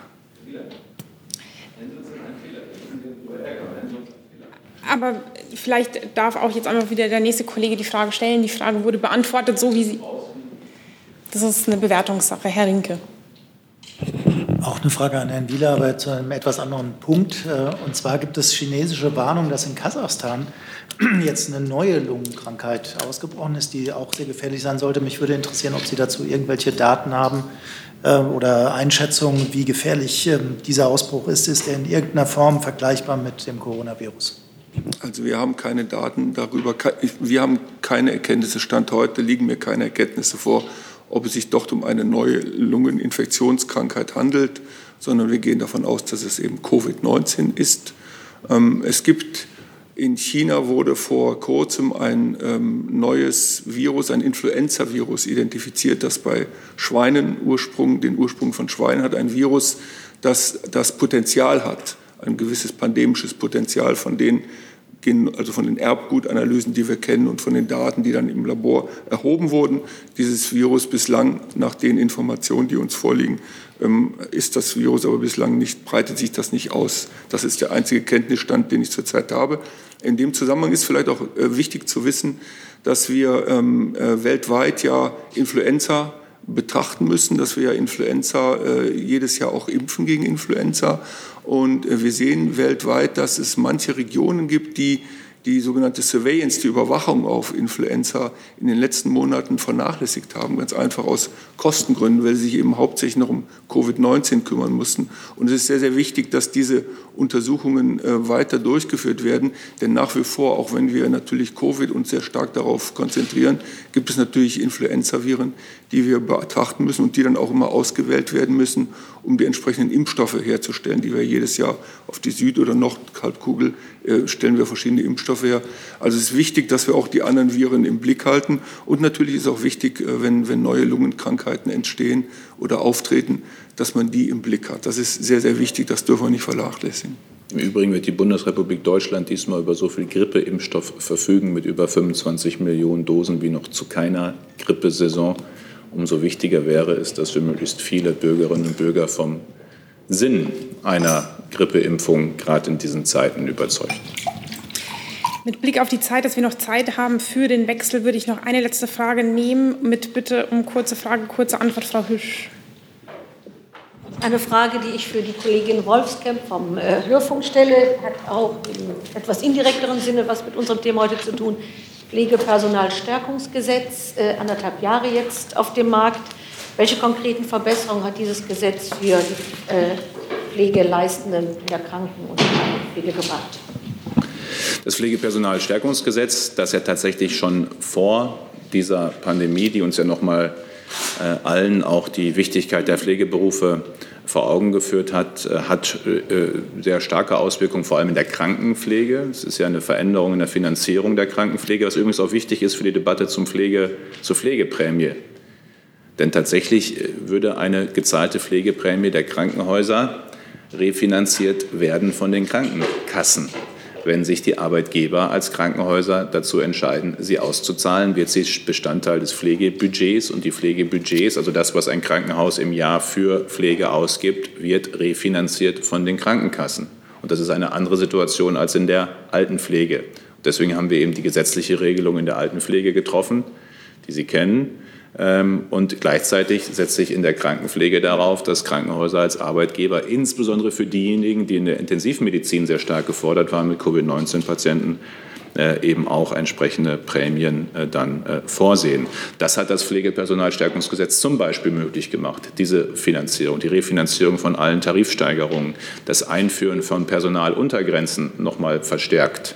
Aber vielleicht darf auch jetzt einmal wieder der nächste Kollege die Frage stellen. Die Frage wurde beantwortet, so wie sie... Das ist eine Bewertungssache. Herr Rinke. Auch eine Frage an Herrn Wieler, aber zu einem etwas anderen Punkt. Und zwar gibt es chinesische Warnungen, dass in Kasachstan jetzt eine neue Lungenkrankheit ausgebrochen ist, die auch sehr gefährlich sein sollte. Mich würde interessieren, ob Sie dazu irgendwelche Daten haben oder Einschätzungen, wie gefährlich dieser Ausbruch ist. Ist er in irgendeiner Form vergleichbar mit dem Coronavirus? Also wir haben keine Daten darüber, wir haben keine Erkenntnisse. Stand heute liegen mir keine Erkenntnisse vor, ob es sich dort um eine neue Lungeninfektionskrankheit handelt, sondern wir gehen davon aus, dass es eben Covid neunzehn ist. Es gibt in China wurde vor kurzem ein neues Virus, ein Influenza-Virus identifiziert, das bei Schweinen Ursprung, den Ursprung von Schweinen hat, ein Virus, das das Potenzial hat, ein gewisses pandemisches Potenzial, von den, also von den Erbgutanalysen, die wir kennen, und von den Daten, die dann im Labor erhoben wurden. Dieses Virus bislang, nach den Informationen, die uns vorliegen, ist das Virus aber bislang nicht, breitet sich das nicht aus. Das ist der einzige Kenntnisstand, den ich zurzeit habe. In dem Zusammenhang ist vielleicht auch wichtig zu wissen, dass wir weltweit ja Influenza betrachten müssen, dass wir ja Influenza äh, jedes Jahr auch impfen gegen Influenza. Und äh, wir sehen weltweit, dass es manche Regionen gibt, die die sogenannte Surveillance, die Überwachung auf Influenza in den letzten Monaten vernachlässigt haben, ganz einfach aus Kostengründen, weil sie sich eben hauptsächlich noch um Covid neunzehn kümmern mussten. Und es ist sehr, sehr wichtig, dass diese Untersuchungen äh, weiter durchgeführt werden. Denn nach wie vor, auch wenn wir natürlich Covid uns sehr stark darauf konzentrieren, gibt es natürlich Influenzaviren, die wir betrachten müssen und die dann auch immer ausgewählt werden müssen, um die entsprechenden Impfstoffe herzustellen, die wir jedes Jahr auf die Süd- oder Nordhalbkugel äh, stellen wir verschiedene Impfstoffe her. Also es ist wichtig, dass wir auch die anderen Viren im Blick halten. Und natürlich ist auch wichtig, äh, wenn, wenn neue Lungenkrankheiten entstehen oder auftreten, dass man die im Blick hat. Das ist sehr, sehr wichtig, das dürfen wir nicht vernachlässigen. Im Übrigen wird die Bundesrepublik Deutschland diesmal über so viel Grippeimpfstoff verfügen, mit über fünfundzwanzig Millionen Dosen wie noch zu keiner Grippesaison. Umso wichtiger wäre es, dass wir möglichst viele Bürgerinnen und Bürger vom Sinn einer Grippeimpfung gerade in diesen Zeiten überzeugen. Mit Blick auf die Zeit, dass wir noch Zeit haben für den Wechsel, würde ich noch eine letzte Frage nehmen. Mit Bitte um kurze Frage, kurze Antwort, Frau Hüsch. Eine Frage, die ich für die Kollegin Wolfskamp vom äh, Hörfunk stelle, hat auch im etwas indirekteren Sinne was mit unserem Thema heute zu tun. Pflegepersonalstärkungsgesetz, äh, anderthalb Jahre jetzt auf dem Markt. Welche konkreten Verbesserungen hat dieses Gesetz für die äh, Pflegeleistenden der Kranken- und Pflege gebracht? Das Pflegepersonalstärkungsgesetz, das ja tatsächlich schon vor dieser Pandemie, die uns ja noch mal äh, allen auch die Wichtigkeit der Pflegeberufe vor Augen geführt hat, äh, hat äh, sehr starke Auswirkungen, vor allem in der Krankenpflege. Es ist ja eine Veränderung in der Finanzierung der Krankenpflege, was übrigens auch wichtig ist für die Debatte zum Pflege, zur Pflegeprämie. Denn tatsächlich würde eine gezahlte Pflegeprämie der Krankenhäuser refinanziert werden von den Krankenkassen. Wenn sich die Arbeitgeber als Krankenhäuser dazu entscheiden, sie auszuzahlen, wird sie Bestandteil des Pflegebudgets. Und die Pflegebudgets, also das, was ein Krankenhaus im Jahr für Pflege ausgibt, wird refinanziert von den Krankenkassen. Und das ist eine andere Situation als in der Altenpflege. Deswegen haben wir eben die gesetzliche Regelung in der Altenpflege getroffen, die Sie kennen. Und gleichzeitig setzt sich in der Krankenpflege darauf, dass Krankenhäuser als Arbeitgeber, insbesondere für diejenigen, die in der Intensivmedizin sehr stark gefordert waren mit Covid neunzehn Patienten, eben auch entsprechende Prämien dann vorsehen. Das hat das Pflegepersonalstärkungsgesetz zum Beispiel möglich gemacht, diese Finanzierung, die Refinanzierung von allen Tarifsteigerungen, das Einführen von Personaluntergrenzen noch mal verstärkt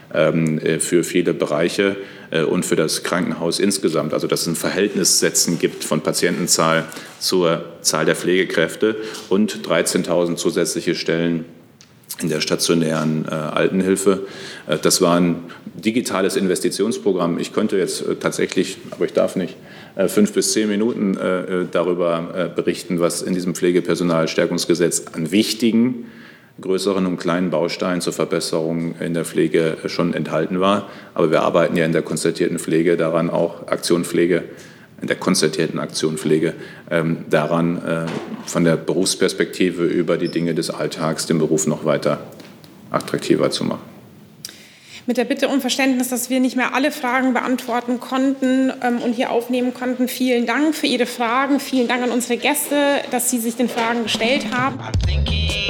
für viele Bereiche und für das Krankenhaus insgesamt. Also dass es ein Verhältnis setzen gibt von Patientenzahl zur Zahl der Pflegekräfte und dreizehntausend zusätzliche Stellen in der stationären äh, Altenhilfe. Äh, das war ein digitales Investitionsprogramm. Ich könnte jetzt äh, tatsächlich, aber ich darf nicht, äh, fünf bis zehn Minuten äh, darüber äh, berichten, was in diesem Pflegepersonalstärkungsgesetz an wichtigen größeren und kleinen Bausteinen zur Verbesserung in der Pflege schon enthalten war. Aber wir arbeiten ja in der konzertierten Pflege daran, auch Aktion Pflege, in der konzertierten Aktion Pflege, ähm, daran äh, von der Berufsperspektive über die Dinge des Alltags den Beruf noch weiter attraktiver zu machen. Mit der Bitte um Verständnis, dass wir nicht mehr alle Fragen beantworten konnten ähm, und hier aufnehmen konnten. Vielen Dank für Ihre Fragen. Vielen Dank an unsere Gäste, dass Sie sich den Fragen gestellt haben.